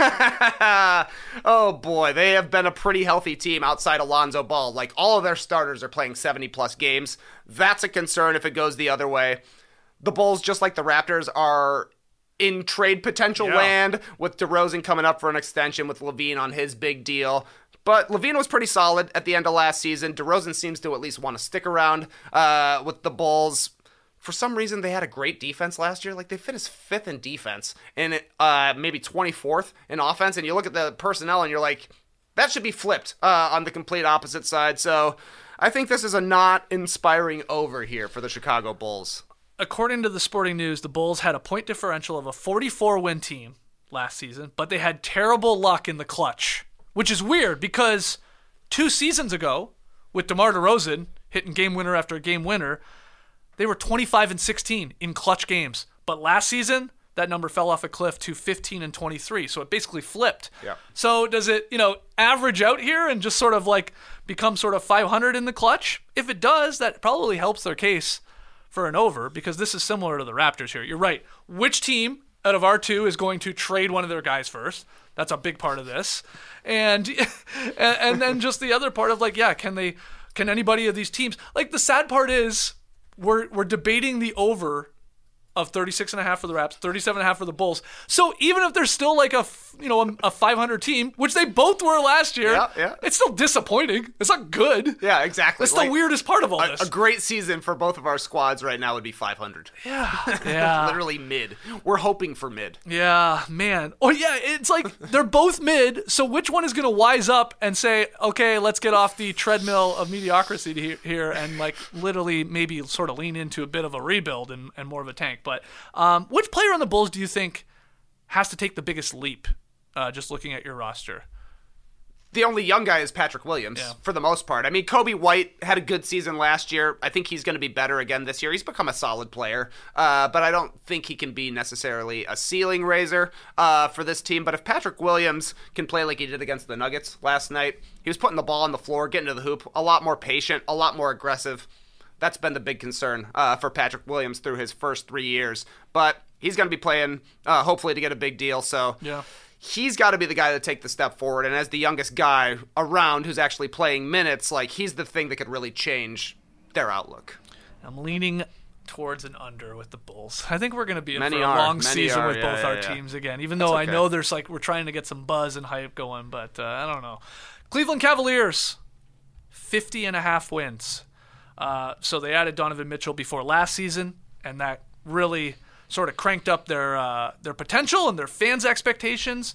Oh, boy. They have been a pretty healthy team outside of Lonzo Ball. Like, all of their starters are playing seventy-plus games. That's a concern if it goes the other way. The Bulls, just like the Raptors, are in trade potential Yeah. land with DeRozan coming up for an extension with LaVine on his big deal. But LaVine was pretty solid at the end of last season. DeRozan seems to at least want to stick around uh, with the Bulls. For some reason, they had a great defense last year. Like, they finished fifth in defense and uh, maybe twenty-fourth in offense. And you look at the personnel and you're like, that should be flipped uh, on the complete opposite side. So I think this is a not inspiring over here for the Chicago Bulls. According to the Sporting News, the Bulls had a point differential of a forty-four win team last season, but they had terrible luck in the clutch, which is weird because two seasons ago, with DeMar DeRozan hitting game winner after game winner, they were twenty-five and sixteen in clutch games. But last season, that number fell off a cliff to fifteen and twenty-three, so it basically flipped. Yeah. So does it, you know, average out here and just sort of like become sort of five hundred in the clutch? If it does, that probably helps their case for an over, because this is similar to the Raptors here. You're right. Which team out of our two is going to trade one of their guys first? That's a big part of this. And and, and then just the other part of like, yeah, can they can anybody of these teams, like the sad part is we're we're debating the over of thirty-six and a half for the Raps, thirty-seven and a half for the Bulls. So even if they're still like a, you know, a, a five hundred team, which they both were last year, Yeah, yeah. it's still disappointing. It's not good. Yeah, exactly. That's Like, the weirdest part of all A, this. a great season for both of our squads right now would be five hundred. Yeah. Yeah. Literally mid. We're hoping for mid. Yeah, man. Oh, yeah, it's like they're both mid, so which one is going to wise up and say, okay, let's get off the treadmill of mediocrity he- here and, like, literally maybe sort of lean into a bit of a rebuild and, and more of a tank. But um, which player on the Bulls do you think has to take the biggest leap, uh, just looking at your roster? The only young guy is Patrick Williams, Yeah. for the most part. I mean, Kobe White had a good season last year. I think he's going to be better again this year. He's become a solid player, uh, but I don't think he can be necessarily a ceiling raiser uh, for this team. But if Patrick Williams can play like he did against the Nuggets last night, he was putting the ball on the floor, getting to the hoop, a lot more patient, a lot more aggressive. That's been the big concern uh, for Patrick Williams through his first three years. But he's going to be playing, uh, hopefully, to get a big deal. So Yeah. he's got to be the guy to take the step forward. And as the youngest guy around who's actually playing minutes, like, he's the thing that could really change their outlook. I'm leaning towards an under with the Bulls. I think we're going to be in Many for a are. long Many season are. with Yeah, both yeah, our yeah. teams again, even though I okay. know there's like we're trying to get some buzz and hype going, but uh, I don't know. Cleveland Cavaliers, fifty and a half wins. Uh, so they added Donovan Mitchell before last season, and that really sort of cranked up their uh, their potential and their fans' expectations.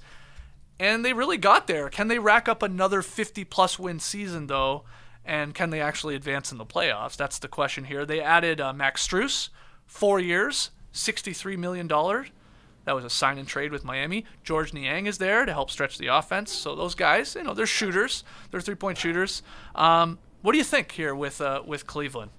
And they really got there. Can they rack up another fifty-plus win season, though? And can they actually advance in the playoffs? That's the question here. They added uh, Max Strus, four years, sixty-three million dollars. That was a sign and trade with Miami. George Niang is there to help stretch the offense. So those guys, you know, they're shooters. They're three-point shooters. Um, what do you think here with uh, with Cleveland?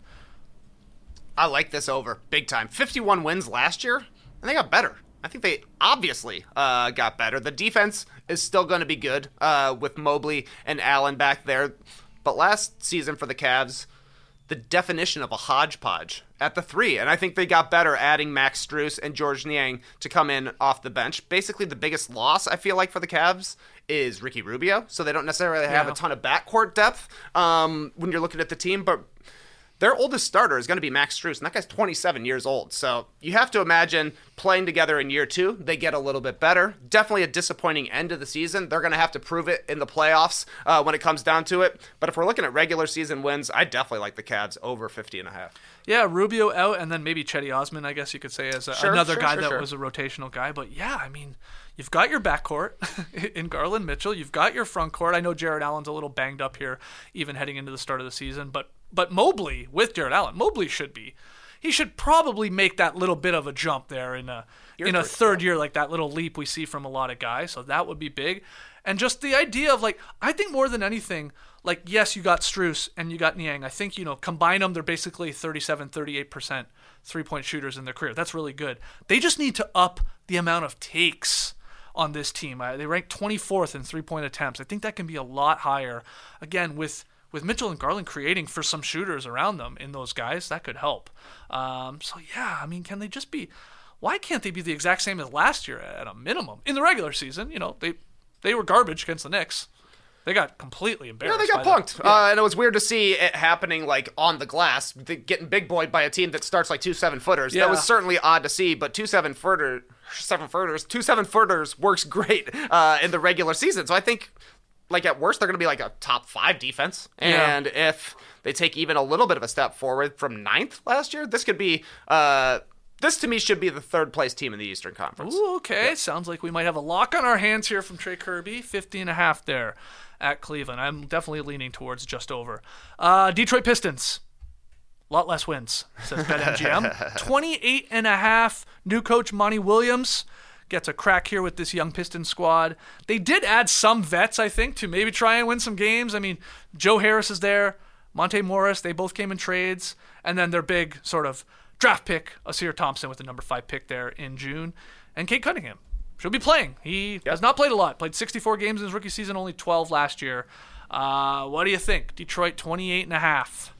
I like this over big time. fifty-one wins last year, and they got better. I think they obviously uh, got better. The defense is still going to be good uh, with Mobley and Allen back there. But last season for the Cavs, the definition of a hodgepodge at the three. And I think they got better adding Max Strus and George Niang to come in off the bench. Basically, the biggest loss, I feel like, for the Cavs is Ricky Rubio. So they don't necessarily have Yeah. a ton of backcourt depth um, when you're looking at the team. But their oldest starter is going to be Max Strus, and that guy's twenty-seven years old. So you have to imagine playing together in year two, they get a little bit better. Definitely a disappointing end of the season. They're going to have to prove it in the playoffs uh, when it comes down to it. But if we're looking at regular season wins, I definitely like the Cavs over fifty and a half. Yeah, Rubio out, and then maybe Chetty Osman, I guess you could say, as a, Sure, another sure, guy sure, that sure. was a rotational guy. But yeah, I mean, you've got your backcourt in Garland Mitchell. You've got your front court. I know Jared Allen's a little banged up here, even heading into the start of the season. But but Mobley with Jared Allen, Mobley should be. He should probably make that little bit of a jump there in a Year in a three, third year, like that little leap we see from a lot of guys. So that would be big. And just the idea of, like, I think more than anything, like, yes, you got Strus and you got Niang. I think, you know, combine them, they're basically thirty-seven, thirty-eight percent three-point shooters in their career. That's really good. They just need to up the amount of takes on this team. Uh, they rank twenty-fourth in three-point attempts. I think that can be a lot higher. Again, with with Mitchell and Garland creating for some shooters around them in those guys, that could help. Um, so, yeah, I mean, can they just be – why can't they be the exact same as last year at a minimum? In the regular season, you know, they they were garbage against the Knicks. They got completely embarrassed. Yeah, they got by punked. them. Yeah. Uh, and it was weird to see it happening, like, on the glass, the, getting big boyed by a team that starts like two seven-footers. Yeah. That was certainly odd to see, but two seven-footer, seven-footers, two seven-footers works great uh, in the regular season. So I think, like, at worst, they're going to be like a top five defense. Yeah. And if they take even a little bit of a step forward from ninth last year, this could be... Uh, This, to me, should be the third-place team in the Eastern Conference. Ooh, okay. Sounds like we might have a lock on our hands here from Trey Kirby. fifty and a half there at Cleveland. I'm definitely leaning towards just over. Uh, Detroit Pistons. A lot less wins, says BetMGM. twenty-eight and a half. New coach Monty Williams gets a crack here with this young Pistons squad. They did add some vets, I think, to maybe try and win some games. I mean, Joe Harris is there. Monte Morris, they both came in trades. And then their big sort of draft pick, Asir Thompson with the number five pick there in June. And Cade Cunningham should be playing. He yep. has not played a lot. Played sixty-four games in his rookie season, only twelve last year. Uh, what do you think? Detroit twenty-eight and a half.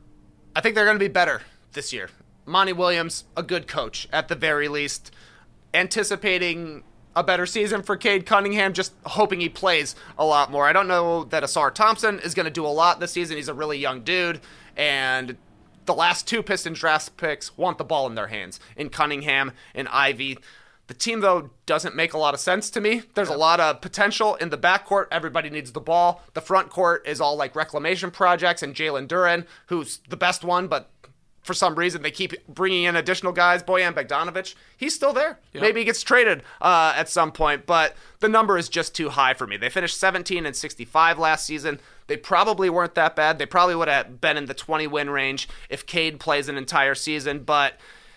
I think they're going to be better this year. Monty Williams, a good coach at the very least. Anticipating a better season for Cade Cunningham, just hoping he plays a lot more. I don't know that Asar Thompson is going to do a lot this season. He's a really young dude, and the last two Pistons draft picks want the ball in their hands, in Cunningham and Ivy. The team, though, doesn't make a lot of sense to me. There's a lot of potential in the backcourt. Everybody needs the ball. The front court is all like reclamation projects, and Jalen Duren, who's the best one, but for some reason they keep bringing in additional guys. Bojan Bogdanovic, he's still there. Yep. Maybe he gets traded uh, at some point, but the number is just too high for me. They finished seventeen and sixty-five last season. They probably weren't that bad. They probably would have been in the twenty-win range if Cade plays an entire season, but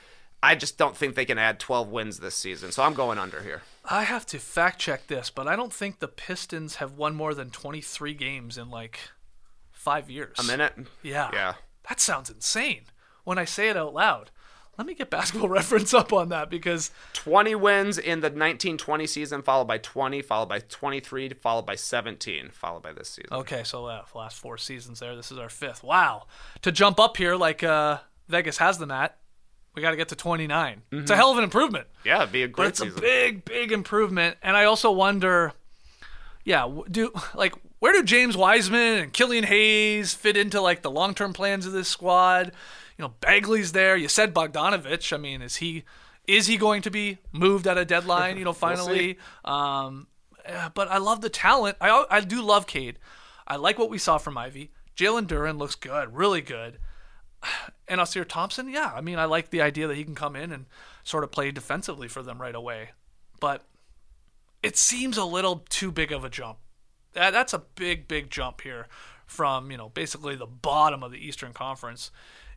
I just don't think they can add twelve wins this season, so I'm going under here. I have to fact check this, but I don't think the Pistons have won more than twenty-three games in like five years. A minute? Yeah. Yeah. That sounds insane when I say it out loud. Let me get Basketball Reference up on that because twenty wins in the nineteen twenty season, followed by twenty, followed by twenty-three, followed by seventeen, followed by this season. Okay, so uh, last four seasons there. This is our fifth. Wow. To jump up here like uh, Vegas has them at, we got to get to twenty-nine. Mm-hmm. It's a hell of an improvement. Yeah, it'd be a great but it's season. a big, big improvement. And I also wonder, yeah, do like where do James Wiseman and Killian Hayes fit into like the long-term plans of this squad? You know, Bagley's there. You said Bogdanovic. I mean, is he is he going to be moved at a deadline? You know, finally. we'll um, but I love the talent. I I do love Cade. I like what we saw from Ivy. Jalen Duren looks good, really good. And Asir Thompson, yeah, I mean, I like the idea that he can come in and sort of play defensively for them right away. But it seems a little too big of a jump. That, that's a big, big jump here from, you know, basically the bottom of the Eastern Conference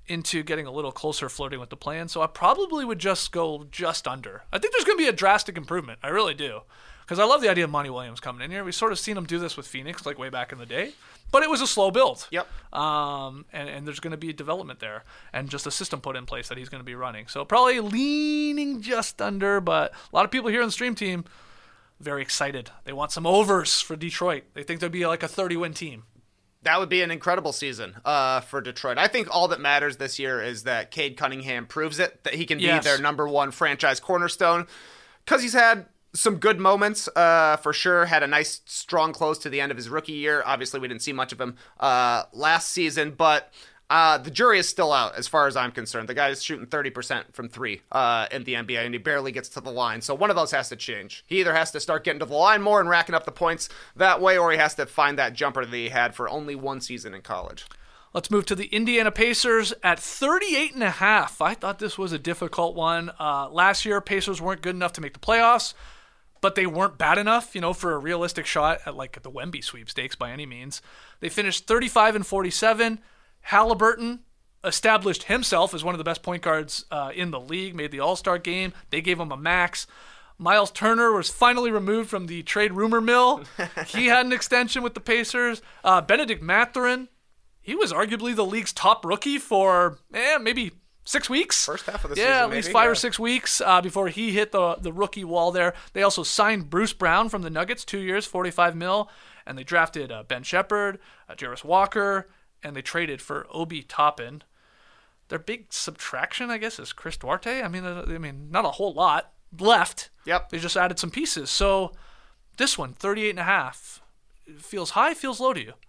into getting a little closer flirting with the plan. So I probably would just go just under. I think there's going to be a drastic improvement. I really do. Because I love the idea of Monty Williams coming in here. We've sort of seen him do this with Phoenix, like way back in the day. But it was a slow build. Yep. Um, and, and there's going to be development there. And just a system put in place that he's going to be running. So probably leaning just under. But a lot of people here on the stream team, very excited. They want some overs for Detroit. They think they'll be like a thirty-win team. That would be an incredible season uh, for Detroit. I think all that matters this year is that Cade Cunningham proves it, that he can Yes. be their number one franchise cornerstone. Because he's had some good moments, uh, for sure. Had a nice, strong close to the end of his rookie year. Obviously, we didn't see much of him uh, last season, but uh, the jury is still out as far as I'm concerned. The guy is shooting thirty percent from three uh, in the N B A, and he barely gets to the line. So one of those has to change. He either has to start getting to the line more and racking up the points that way, or he has to find that jumper that he had for only one season in college. Let's move to the Indiana Pacers at thirty-eight and a half. I thought this was a difficult one. Uh, last year, Pacers weren't good enough to make the playoffs, but they weren't bad enough, you know, for a realistic shot at like the Wemby sweepstakes by any means. They finished thirty-five and forty-seven. Halliburton established himself as one of the best point guards uh, in the league, made the All-Star game. They gave him a max. Miles Turner was finally removed from the trade rumor mill. He had an extension with the Pacers. Uh, Benedict Mathurin, he was arguably the league's top rookie for eh, maybe six weeks. First half of the yeah, season, at least maybe, five yeah. or six weeks uh, before he hit the the rookie wall there. They also signed Bruce Brown from the Nuggets, two years, forty-five mil, and they drafted uh, Ben Shepherd, uh, Jarvis Walker, and they traded for Obi Toppin. Their big subtraction, I guess, is Chris Duarte. I mean, uh, I mean, not a whole lot left. Yep. They just added some pieces. So this one, thirty-eight and a half, feels high, feels low to you.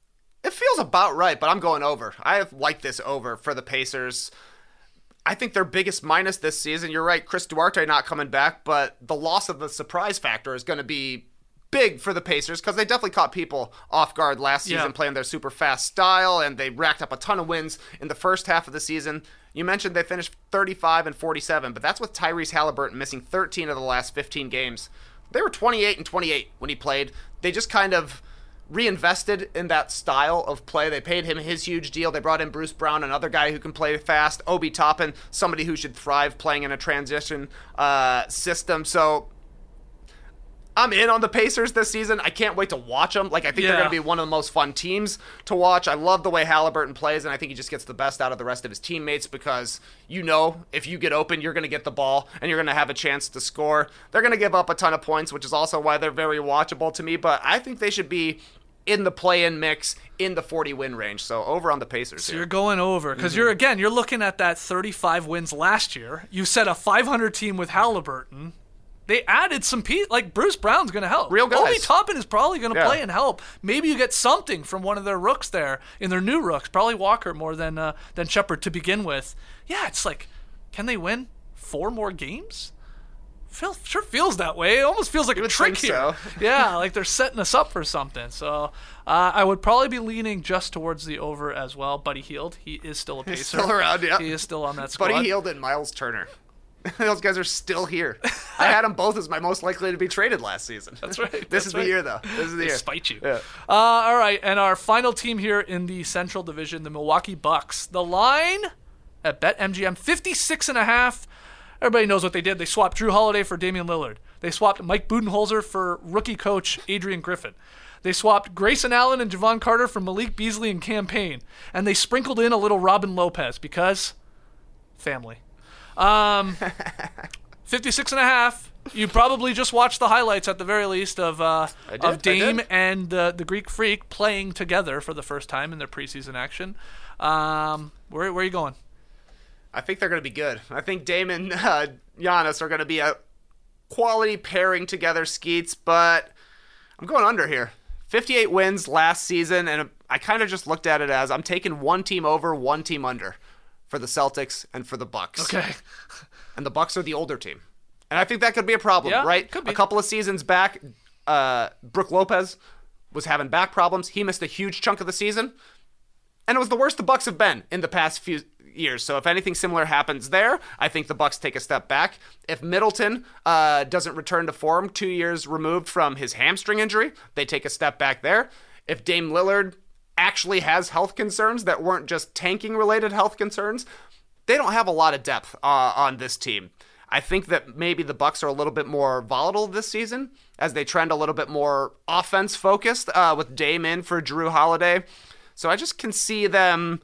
It feels about right, but I'm going over. I like this over for the Pacers. I think their biggest minus this season, you're right, Chris Duarte not coming back, but the loss of the surprise factor is going to be big for the Pacers because they definitely caught people off guard last season Yeah. playing their super fast style, and they racked up a ton of wins in the first half of the season. You mentioned they finished thirty-five and forty-seven, but that's with Tyrese Halliburton missing thirteen of the last fifteen games. They were twenty-eight and twenty-eight when he played. They just kind of reinvested in that style of play. They paid him his huge deal. They brought in Bruce Brown, another guy who can play fast. Obi Toppin, somebody who should thrive playing in a transition uh, system. So I'm in on the Pacers this season. I can't wait to watch them. Like, I think Yeah. they're going to be one of the most fun teams to watch. I love the way Halliburton plays, and I think he just gets the best out of the rest of his teammates because, you know, if you get open, you're going to get the ball, and you're going to have a chance to score. They're going to give up a ton of points, which is also why they're very watchable to me, but I think they should be in the play-in mix in the forty-win range. So over on the Pacers So here. you're going over because you're again you're looking at that thirty-five wins last year. You set a five hundred team with Halliburton. They added some pe like Bruce Brown's going to help. Real guys. Obi Toppin is probably going to Yeah. play and help. Maybe you get something from one of their rooks there in their new rooks. Probably Walker more than uh, than Shepherd to begin with. Yeah, it's like, can they win four more games? Feel, sure feels that way. It almost feels like You a would trick think here. so. Yeah, like they're setting us up for something. So uh, I would probably be leaning just towards the over as well. Buddy Hield, he is still a Pacer. He's still around, yeah. He is still on that squad. Buddy Hield and Miles Turner. Those guys are still here. I had them both as my most likely to be traded last season. That's right. This that's is right. the year, though. This is the They year. spite you. Yeah. Uh, all right, and our final team here in the Central Division, the Milwaukee Bucks. The line at BetMGM, fifty-six and a half. Everybody knows what they did. They swapped Drew Holiday for Damian Lillard. They swapped Mike Budenholzer for rookie coach Adrian Griffin. They swapped Grayson Allen and Javon Carter for Malik Beasley and Cam Payne. And they sprinkled in a little Robin Lopez because family. Um, fifty-six and a half. You probably just watched the highlights at the very least of uh, I did, of Dame I did. and uh, the Greek Freak playing together for the first time in their preseason action. Um, where, where are you going? I think they're going to be good. I think Dame and uh, Giannis are going to be a quality pairing together, Skeets, but I'm going under here. fifty-eight wins last season, and I kind of just looked at it as I'm taking one team over, one team under for the Celtics and for the Bucks. Okay. And the Bucks are the older team. And I think that could be a problem, Yeah, right? could be. A couple of seasons back, uh, Brook Lopez was having back problems. He missed a huge chunk of the season. And it was the worst the Bucks have been in the past few years. So if anything similar happens there, I think the Bucks take a step back. If Middleton uh, doesn't return to form two years removed from his hamstring injury, they take a step back there. If Dame Lillard actually has health concerns that weren't just tanking-related health concerns. They don't have a lot of depth uh, on this team. I think that maybe the Bucks are a little bit more volatile this season as they trend a little bit more offense-focused uh, with Dame in for Jrue Holiday. So I just can see them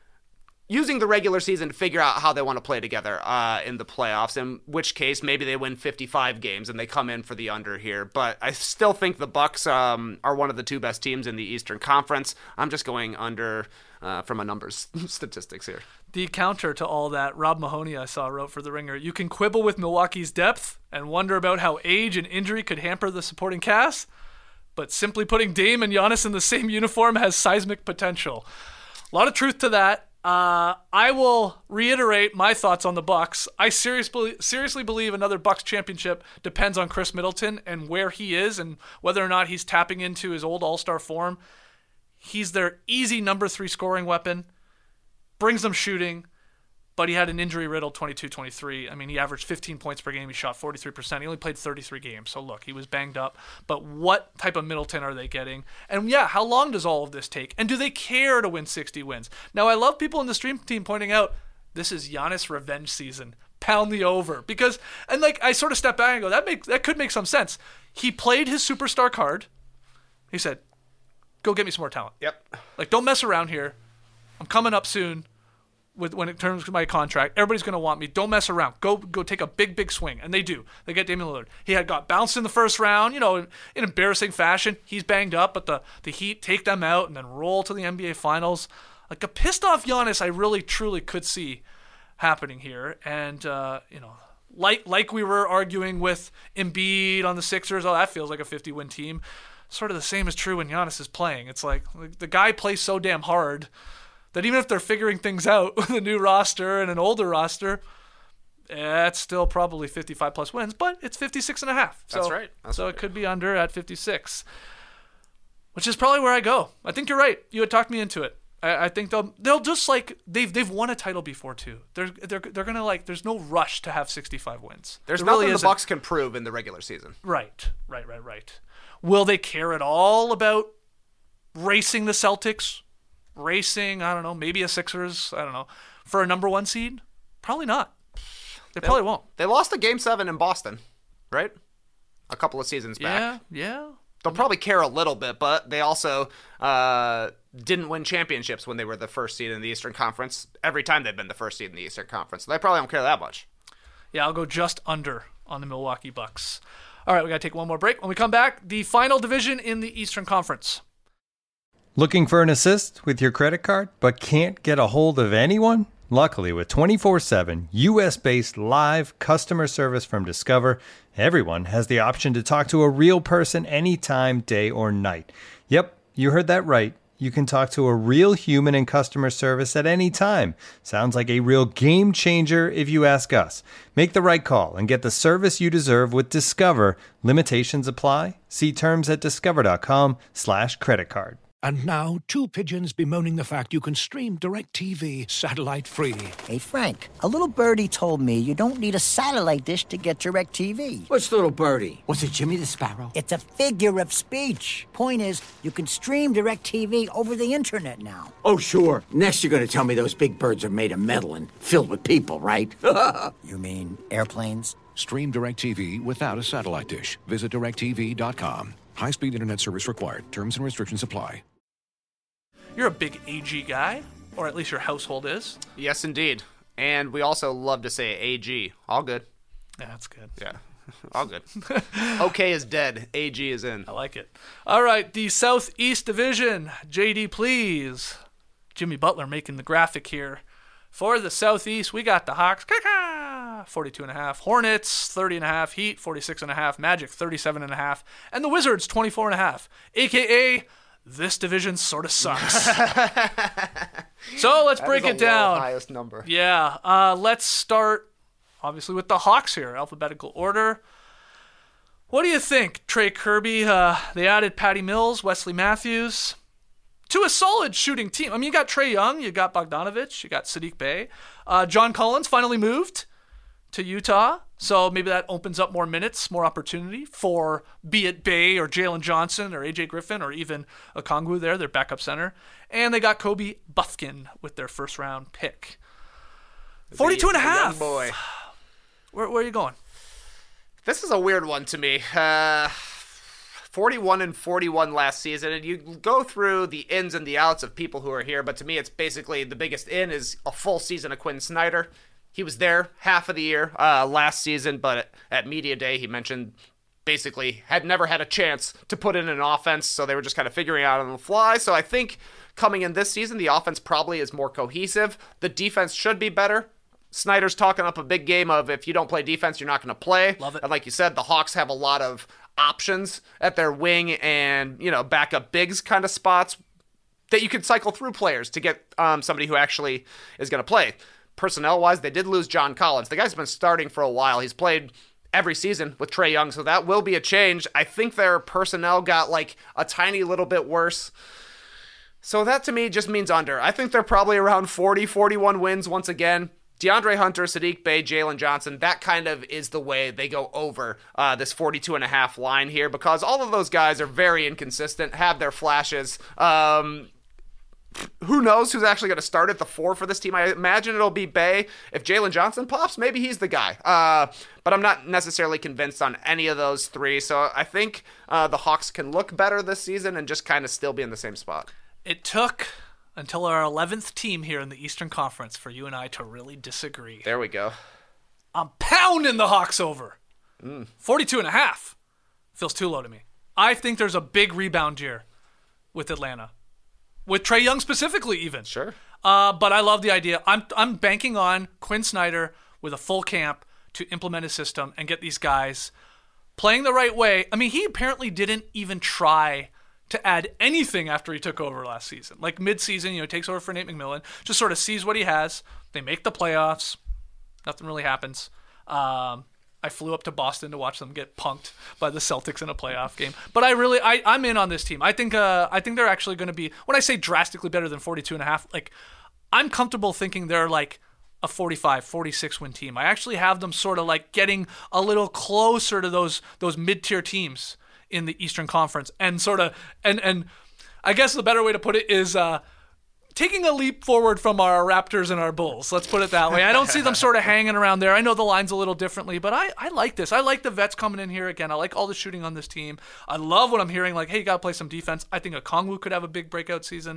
using the regular season to figure out how they want to play together uh, in the playoffs, in which case maybe they win fifty-five games and they come in for the under here. But I still think the Bucks um, are one of the two best teams in the Eastern Conference. I'm just going under uh, from a numbers statistics here. The counter to all that, Rob Mahoney, I saw, wrote for The Ringer, you can quibble with Milwaukee's depth and wonder about how age and injury could hamper the supporting cast, but simply putting Dame and Giannis in the same uniform has seismic potential. A lot of truth to that. Uh, I will reiterate my thoughts on the Bucks. I seriously, seriously believe another Bucks championship depends on Chris Middleton and where he is and whether or not he's tapping into his old all-star form. He's their easy number three scoring weapon, brings them shooting, but he had an injury-riddled twenty-two twenty-three. I mean, he averaged fifteen points per game. He shot forty-three percent. He only played thirty-three games. So, look, he was banged up. But what type of Middleton are they getting? And, yeah, how long does all of this take? And do they care to win sixty wins? Now, I love people in the stream team pointing out, this is Giannis revenge season. Pound the over. Because, and, like, I sort of step back and go, that, make, that could make some sense. He played his superstar card. He said, go get me some more talent. Yep. Like, don't mess around here. I'm coming up soon. With when it turns to my contract, everybody's going to want me. Don't mess around. Go go take a big, big swing. And they do. They get Damian Lillard. He had got bounced in the first round, you know, in, in embarrassing fashion. He's banged up, but the, the Heat take them out and then roll to the N B A Finals. Like a pissed off Giannis, I really, truly could see happening here. And, uh, you know, like like we were arguing with Embiid on the Sixers, oh, that feels like a fifty-win team. Sort of the same is true when Giannis is playing. It's like, like the guy plays so damn hard that even if they're figuring things out with a new roster and an older roster, it's still probably fifty-five plus wins, but it's fifty-six and a half. So, That's right. That's so right. it could be under at fifty-six, which is probably where I go. I think you're right. You had talked me into it. I, I think they'll they'll just like they've they've won a title before too. They're they're they're gonna like. There's no rush to have sixty-five wins. There's there nothing really the isn't. Bucks can prove in the regular season. Right, right, right, right. Will they care at all about racing the Celtics? Racing, I don't know, maybe a Sixers, I don't know, for a number one seed? Probably not. They, they probably won't. They lost a game seven in Boston, right? A couple of seasons back. Yeah, yeah. They'll probably care a little bit, but they also uh, didn't win championships when they were the first seed in the Eastern Conference. Every time they've been the first seed in the Eastern Conference. So they probably don't care that much. Yeah, I'll go just under on the Milwaukee Bucks. All right, we got to take one more break. When we come back, the final division in the Eastern Conference. Looking for an assist with your credit card, but can't get a hold of anyone? Luckily, with twenty-four seven U S-based live customer service from Discover, everyone has the option to talk to a real person anytime, day or night. Yep, you heard that right. You can talk to a real human in customer service at any time. Sounds like a real game changer if you ask us. Make the right call and get the service you deserve with Discover. Limitations apply. See terms at discover.com slash credit card. And now, two pigeons bemoaning the fact you can stream DirecTV satellite-free. Hey, Frank, a little birdie told me you don't need a satellite dish to get DirecTV. What's little birdie? Was it Jimmy the Sparrow? It's a figure of speech. Point is, you can stream DirecTV over the internet now. Oh, sure. Next you're going to tell me those big birds are made of metal and filled with people, right? You mean airplanes? Stream DirecTV without a satellite dish. Visit direct T V dot com. High-speed internet service required. Terms and restrictions apply. You're a big A G guy, or at least your household is. Yes, indeed. And we also love to say A G. All good. Yeah, that's good. Yeah, all good. Okay is dead. A G is in. I like it. All right, the Southeast Division. J D, please. Jimmy Butler making the graphic here. For the Southeast, we got the Hawks, forty-two and a half. Hornets, thirty and a half. Heat, forty-six and a half. Magic, thirty-seven and a half. And the Wizards, twenty-four and a half. A K A this division sort of sucks. So let's That break is it a down. low highest number. Yeah, uh, let's start, obviously, with the Hawks here, alphabetical order. What do you think, Trey Kirby? Uh, they added Patty Mills, Wesley Matthews, to a solid shooting team. I mean, you got Trae Young, you got Bogdanovich, you got Sadiq Bey. Uh, John Collins finally moved to Utah, So maybe that opens up more minutes, more opportunity for be it Bay or Jalen Johnson or A J Griffin or even Okongwu there, their backup center. And they got Kobe Buffkin with their first round pick. forty-two and a half. Young boy. Where, where are you going? This is a weird one to me. Uh, forty-one and forty-one last season, and you go through the ins and the outs of people who are here, but to me it's basically the biggest in is a full season of Quinn Snyder. He was there half of the year uh, last season, but at, at Media Day he mentioned basically had never had a chance to put in an offense, so they were just kind of figuring it out on the fly. So I think coming in this season, the offense probably is more cohesive. The defense should be better. Snyder's talking up a big game of if you don't play defense, you're not going to play. Love it. And like you said, the Hawks have a lot of options at their wing and, you know, backup bigs kind of spots that you could cycle through players to get um, somebody who actually is going to play. Personnel-wise, they did lose John Collins. The guy's been starting for a while. He's played every season with Trae Young, so that will be a change. I think their personnel got like a tiny little bit worse. So that to me just means under. I think they're probably around forty, forty-one wins once again. DeAndre Hunter, Saddiq Bey, Jalen Johnson, that kind of is the way they go over uh, this forty-two and a half line here because all of those guys are very inconsistent, have their flashes. Um, who knows who's actually going to start at the four for this team? I imagine it'll be Bey. If Jalen Johnson pops, maybe he's the guy. Uh, but I'm not necessarily convinced on any of those three. So I think uh, the Hawks can look better this season and just kind of still be in the same spot. It took until our eleventh team here in the Eastern Conference for you and I to really disagree. There we go. I'm pounding the Hawks over. Mm. forty-two and a half. Feels too low to me. I think there's a big rebound year with Atlanta. With Trae Young specifically even. Sure. Uh, but I love the idea. I'm I'm banking on Quinn Snyder with a full camp to implement his system and get these guys playing the right way. I mean, he apparently didn't even try to add anything after he took over last season. Like mid-season, you know, takes over for Nate McMillan, just sort of sees what he has. They make the playoffs. Nothing really happens. Um, I flew up to Boston to watch them get punked by the Celtics in a playoff game. But I really, I, I'm in on this team. I think uh, I think they're actually going to be, when I say drastically better than forty-two and a half, like I'm comfortable thinking they're like a forty-five, forty-six win team. I actually have them sort of like getting a little closer to those those mid-tier teams in the Eastern Conference. And sort of, and, and I guess the better way to put it is uh, taking a leap forward from our Raptors and our Bulls. Let's put it that way. I don't see them sort of hanging around there. I know the line's a little differently, but I, I like this. I like the vets coming in here again. I like all the shooting on this team. I love what I'm hearing, like, hey, you got to play some defense. I think Okongwu could have a big breakout season.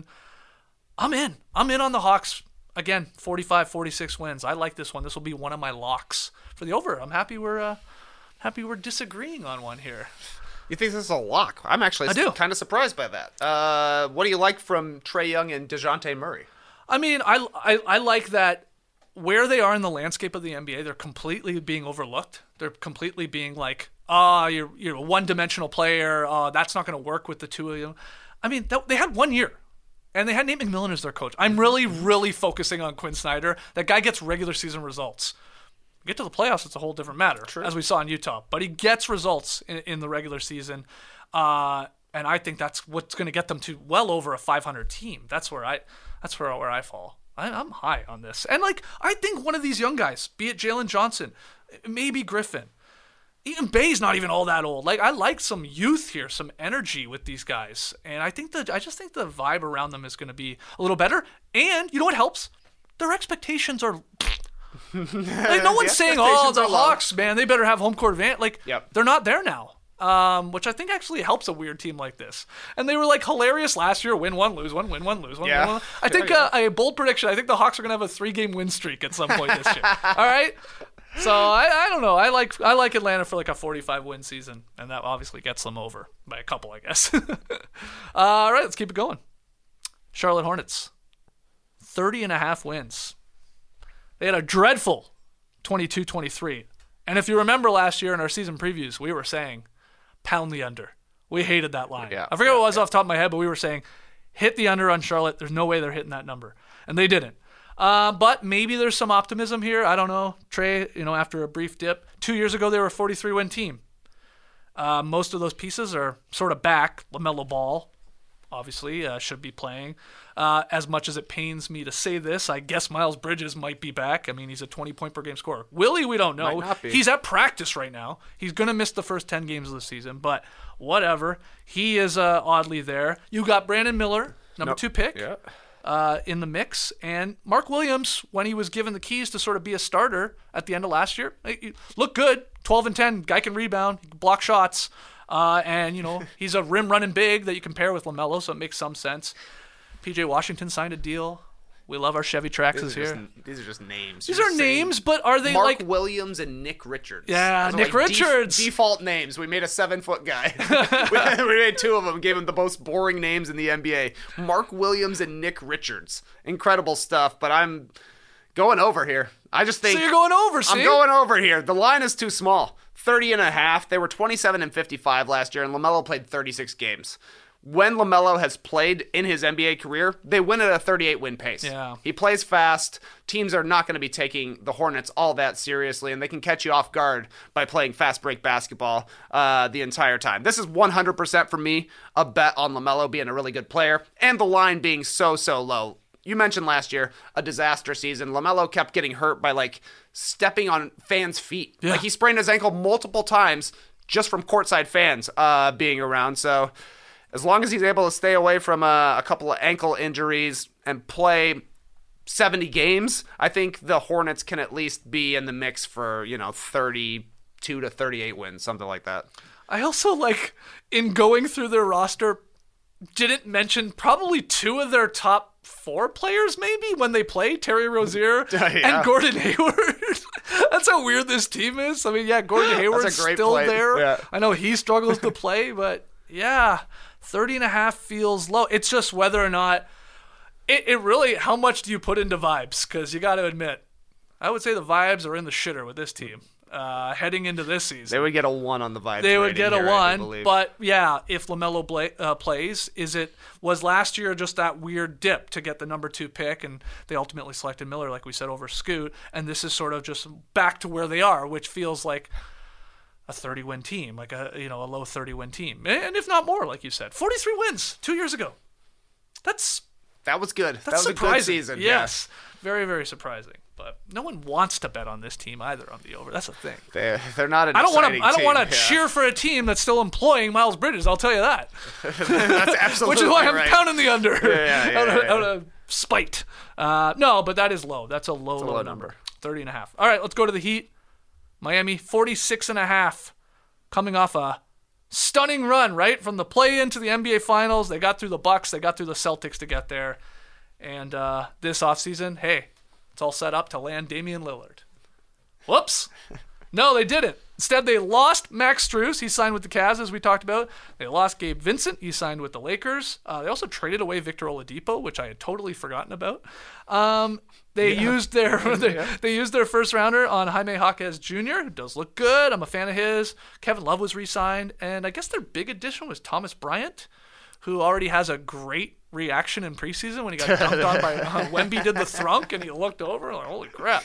I'm in. I'm in on the Hawks. Again, forty-five, forty-six wins. I like this one. This will be one of my locks for the over. I'm happy we're uh, happy we're disagreeing on one here. You think this is a lock? I'm actually kind of surprised by that. Uh, what do you like from Trae Young and DeJounte Murray? I mean, I, I, I like that where they are in the landscape of the N B A, they're completely being overlooked. They're completely being like, oh, you're, you're a one-dimensional player. Oh, that's not going to work with the two of you. I mean, th- they had one year, and they had Nate McMillan as their coach. I'm really, really focusing on Quinn Snyder. That guy gets regular season results. Get to the playoffs, it's a whole different matter, True. as we saw in Utah. But he gets results in, in the regular season, uh, and I think that's what's going to get them to well over a five hundred team. That's where I, that's where where I fall. I, I'm high on this, and like I think one of these young guys, be it Jalen Johnson, maybe Griffin, even Bay's not even all that old. Like I like some youth here, some energy with these guys, and I think that I just think the vibe around them is going to be a little better. And you know what helps? Their expectations are. Like no one's saying, "Oh, the Hawks, man, they better have home court advantage." Like yep. they're not there now, um, which I think actually helps a weird team like this. And they were like hilarious last year: win one, lose one, win one, lose one. Yeah. Win one. I think uh, a bold prediction. I think the Hawks are gonna have a three-game win streak at some point this year. All right. So I, I don't know. I like I like Atlanta for like a forty-five win season, and that obviously gets them over by a couple, I guess. uh, all right, let's keep it going. Charlotte Hornets, thirty and a half wins. They had a dreadful twenty-two twenty-three. And if you remember last year in our season previews, we were saying, pound the under. We hated that line. Yeah, I forget yeah, what it was yeah. off the top of my head, but we were saying, hit the under on Charlotte. There's no way they're hitting that number. And they didn't. Uh, but maybe there's some optimism here. I don't know. Trae, you know, after a brief dip. Two years ago, they were a forty-three win team. Uh, most of those pieces are sort of back. LaMelo Ball, obviously, uh, should be playing. Uh, as much as it pains me to say this, I guess Miles Bridges might be back. I mean, he's a twenty-point-per-game scorer. Willie, we don't know. Might not be. He's at practice right now. He's going to miss the first ten games of the season, but whatever. He is uh, oddly there. You got Brandon Miller, number Nope. two pick, Yeah. uh, in the mix. And Mark Williams, when he was given the keys to sort of be a starter at the end of last year, he looked good. twelve and ten, guy can rebound, he can block shots. Uh, and, you know, he's a rim running big that you can pair with LaMelo, so it makes some sense. P J Washington signed a deal. We love our Chevy Traxxas These are here. just, these are just names. These You're are just saying names, but are they Mark like Williams and Nick Richards? Yeah, Those are Nick like def- Richards. default names. We made a seven-foot guy. we, we made two of them, gave him the most boring names in the N B A. Mark Williams and Nick Richards. Incredible stuff, but I'm going over here. I just think... So you're going over, see? I'm going over here. The line is too small. thirty and a half. They were twenty-seven and fifty-five last year, and LaMelo played thirty-six games. When LaMelo has played in his N B A career, they win at a thirty-eight win pace. Yeah. He plays fast. Teams are not going to be taking the Hornets all that seriously, and they can catch you off guard by playing fast break basketball uh, the entire time. This is one hundred percent for me a bet on LaMelo being a really good player and the line being so, so low. You mentioned last year a disaster season. LaMelo kept getting hurt by like stepping on fans' feet. Yeah. Like he sprained his ankle multiple times just from courtside fans uh, being around. So as long as he's able to stay away from a, a couple of ankle injuries and play seventy games, I think the Hornets can at least be in the mix for, you know, thirty-two to thirty-eight wins, something like that. I also, like, in going through their roster, didn't mention probably two of their top four players, maybe, when they play, Terry Rozier yeah. and Gordon Hayward. That's how weird this team is. I mean, yeah, Gordon Hayward's a great still play. there. Yeah. I know he struggles to play, but yeah, thirty and a half feels low. It's just whether or not, it, it really, how much do you put into vibes? Because you got to admit, I would say the vibes are in the shitter with this team. Uh, heading into this season, They would get a one on the vibes. they would rating get a here, I do one. believe. But yeah, if LaMelo bla- uh, plays, is it was last year just that weird dip to get the number two pick, and they ultimately selected Miller, like we said, over Scoot, and this is sort of just back to where they are, which feels like a thirty win team, like a you know a low thirty win team, and if not more, like you said, forty-three wins two years ago. That's that was good. that's that was surprising. a good season. Yes, very very surprising. But no one wants to bet on this team either on the over. That's the thing. They're, they're not an I don't want to. exciting I don't want to team, yeah. cheer for a team that's still employing Miles Bridges. I'll tell you that. That's absolutely Which is why I'm right. pounding the under Yeah, yeah, out, of, yeah, yeah. out of spite. Uh, no, but that is low. That's a low, a low, low number. number. thirty and a half. All right, let's go to the Heat. Miami, forty-six and a half, coming off a stunning run, right? From the play-in to the N B A Finals. They got through the Bucks. They got through the Celtics to get there. And uh, this offseason, hey, it's all set up to land Damian Lillard. Whoops. No, they didn't. Instead, they lost Max Strus. He signed with the Cavs, as we talked about. They lost Gabe Vincent. He signed with the Lakers. Uh, they also traded away Victor Oladipo, which I had totally forgotten about. Um, they yeah. used their they, yeah. they used their first rounder on Jaime Jaquez Junior, who does look good. I'm a fan of his. Kevin Love was re-signed, and I guess their big addition was Thomas Bryant, who already has a great reaction in preseason when he got dunked on by uh, Wemby did the thrunk and he looked over like, holy crap.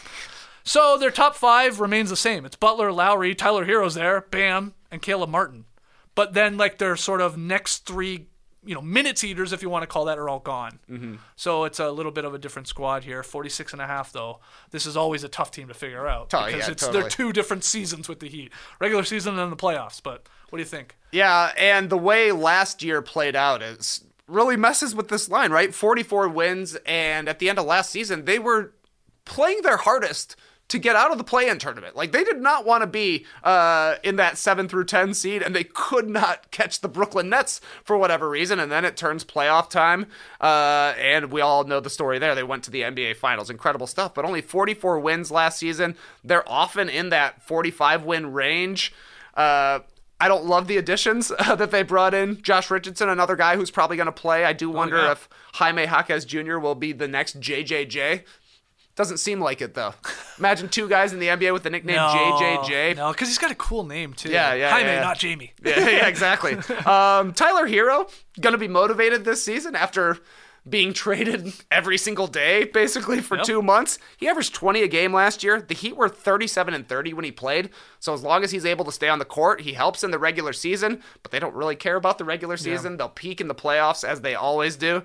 So their top five remains the same. It's Butler, Lowry, Tyler Hero's there, Bam, and Caleb Martin. But then like their sort of next three, you know, minutes eaters, if you want to call that, are all gone. Mm-hmm. So it's a little bit of a different squad here. forty-six and a half though. This is always a tough team to figure out oh, because yeah, it's totally. they're two different seasons with the Heat. Regular season and the playoffs. But what do you think? Yeah, and the way last year played out is really messes with this line, right? forty-four wins, and at the end of last season, they were playing their hardest to get out of the play-in tournament. Like, they did not want to be uh, in that seven through ten seed, and they could not catch the Brooklyn Nets for whatever reason, and then it turns playoff time, uh, and we all know the story there. They went to the N B A Finals. Incredible stuff, but only forty-four wins last season. They're often in that forty-five win range. Uh, I don't love the additions uh, that they brought in. Josh Richardson, another guy who's probably going to play. I do wonder oh, yeah. if Jaime Jaquez Junior will be the next J J J. Doesn't seem like it, though. Imagine two guys in the N B A with the nickname no, J J J. No, because he's got a cool name, too. Yeah, yeah, Jaime, yeah. not Jamie. yeah, yeah, exactly. Um, Tyler Hero, going to be motivated this season after being traded every single day, basically, for Yep. two months. He averaged twenty a game last year. The Heat were thirty-seven and thirty when he played. So as long as he's able to stay on the court, he helps in the regular season, but they don't really care about the regular season. Yeah. They'll peak in the playoffs, as they always do.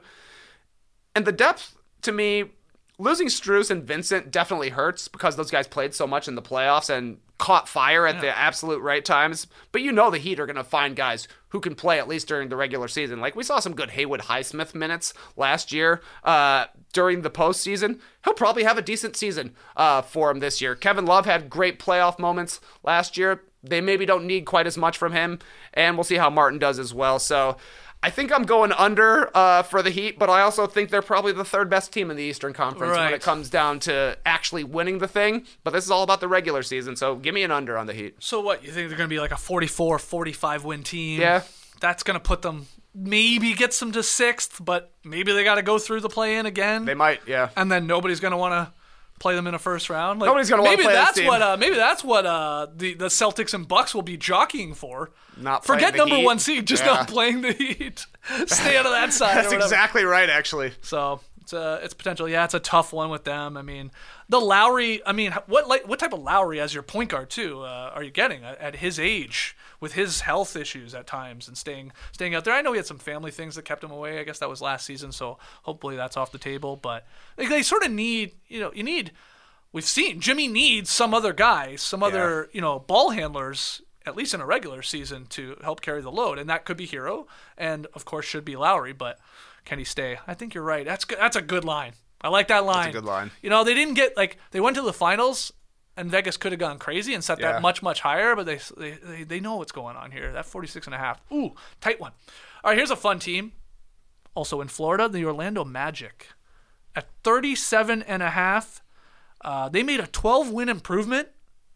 And the depth, to me, losing Strus and Vincent definitely hurts because those guys played so much in the playoffs and caught fire at yeah. the absolute right times. But you know the Heat are going to find guys who can play at least during the regular season. Like we saw some good Haywood Highsmith minutes last year uh, during the postseason. He'll probably have a decent season uh, for him this year. Kevin Love had great playoff moments last year. They maybe don't need quite as much from him, and we'll see how Martin does as well. So I think I'm going under uh, for the Heat, but I also think they're probably the third best team in the Eastern Conference right. when it comes down to actually winning the thing. But this is all about the regular season, so give me an under on the Heat. So what, you think they're going to be like a forty-four forty-five win team? Yeah. That's going to put them, maybe gets them to sixth, but maybe they got to go through the play-in again. They might, yeah. And then nobody's going to want to play them in a first round. Like, Nobody's going to want to play that's this team. What, uh, maybe that's what uh, the, the Celtics and Bucks will be jockeying for. Not Forget the number Heat. one seed, just yeah. not playing the Heat. Stay out of that side. That's exactly right, actually. So it's a, it's potential. Yeah, it's a tough one with them. I mean, the Lowry. I mean, what like what type of Lowry as your point guard too uh, are you getting at, at his age with his health issues at times and staying staying out there? I know he had some family things that kept him away. I guess that was last season, so hopefully that's off the table. But they, they sort of need, you know, you need. We've seen Jimmy needs some other guys, some other, yeah. you know, ball handlers, at least in a regular season, to help carry the load. And that could be Hero, and of course should be Lowry, but can he stay? I think you're right. That's good. That's a good line. I like that line. That's a good line. You know, they didn't get, like, they went to the finals, and Vegas could have gone crazy and set yeah. that much, much higher, but they, they they they know what's going on here. That forty-six and a half. Ooh, tight one. All right, here's a fun team. Also in Florida, the Orlando Magic. At thirty-seven and a half, uh, they made a twelve-win improvement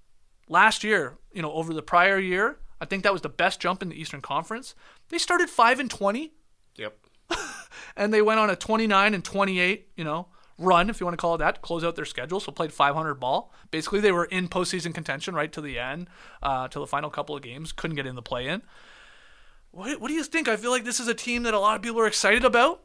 last year, you know, over the prior year. I think that was the best jump in the Eastern Conference. They started five and twenty. Yep. And they went on a twenty-nine and twenty-eight, you know, run, if you want to call it that, to close out their schedule. So played five hundred ball. Basically, they were in postseason contention right to the end, uh, to the final couple of games. Couldn't get in the play-in. What, what do you think? I feel like this is a team that a lot of people are excited about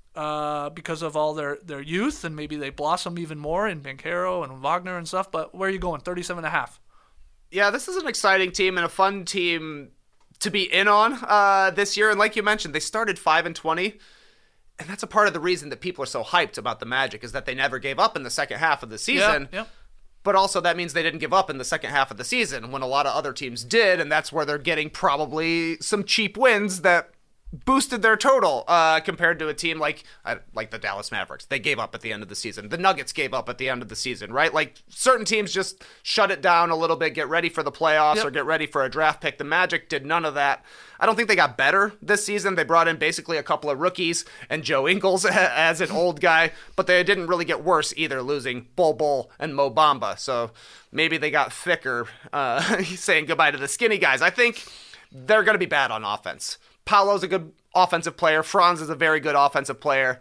uh, because of all their, their youth, and maybe they blossom even more in Banchero and Wagner and stuff. But where are you going? thirty-seven and a half. Yeah, this is an exciting team and a fun team to be in on uh, this year. And like you mentioned, they started five and twenty. And that's a part of the reason that people are so hyped about the Magic, is that they never gave up in the second half of the season. Yep, yep. But also that means they didn't give up in the second half of the season when a lot of other teams did, and that's where they're getting probably some cheap wins that boosted their total uh, compared to a team like uh, like the Dallas Mavericks. They gave up at the end of the season. The Nuggets gave up at the end of the season, right? Like certain teams just shut it down a little bit, get ready for the playoffs yep. or get ready for a draft pick. The Magic did none of that. I don't think they got better this season. They brought in basically a couple of rookies and Joe Ingles as an old guy, but they didn't really get worse either, losing Bol Bol and Mo Bamba. So maybe they got thicker, uh, saying goodbye to the skinny guys. I think they're going to be bad on offense. Paolo's a good offensive player. Franz is a very good offensive player.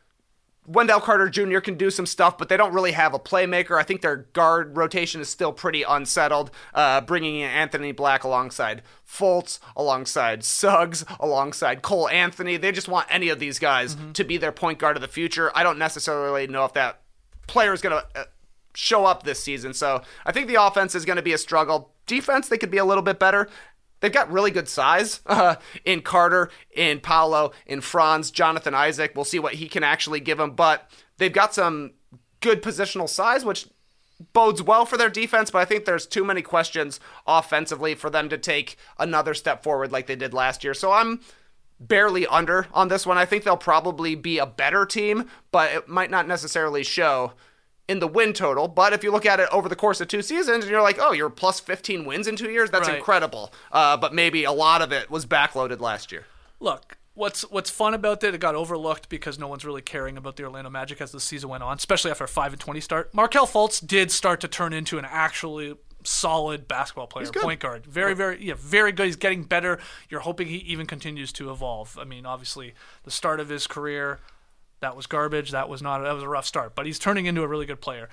Wendell Carter Junior can do some stuff, but they don't really have a playmaker. I think their guard rotation is still pretty unsettled, uh, bringing in Anthony Black alongside Fultz, alongside Suggs, alongside Cole Anthony. They just want any of these guys mm-hmm. to be their point guard of the future. I don't necessarily know if that player is going to uh, show up this season, so I think the offense is going to be a struggle. Defense, they could be a little bit better. They've got really good size uh, in Carter, in Paolo, in Franz, Jonathan Isaac. We'll see what he can actually give them, but they've got some good positional size, which bodes well for their defense, but I think there's too many questions offensively for them to take another step forward like they did last year. So I'm barely under on this one. I think they'll probably be a better team, but it might not necessarily show in the win total. But if you look at it over the course of two seasons and you're like, oh, you're plus fifteen wins in two years, that's right. incredible. Uh, but maybe a lot of it was backloaded last year. Look, what's what's fun about that, it got overlooked because no one's really caring about the Orlando Magic as the season went on, especially after a five and twenty start. Markelle Fultz did start to turn into an actually solid basketball player, point guard. Very, very, yeah, very good. He's getting better. You're hoping he even continues to evolve. I mean, obviously, the start of his career, that was garbage. That was not. That was a rough start. But he's turning into a really good player.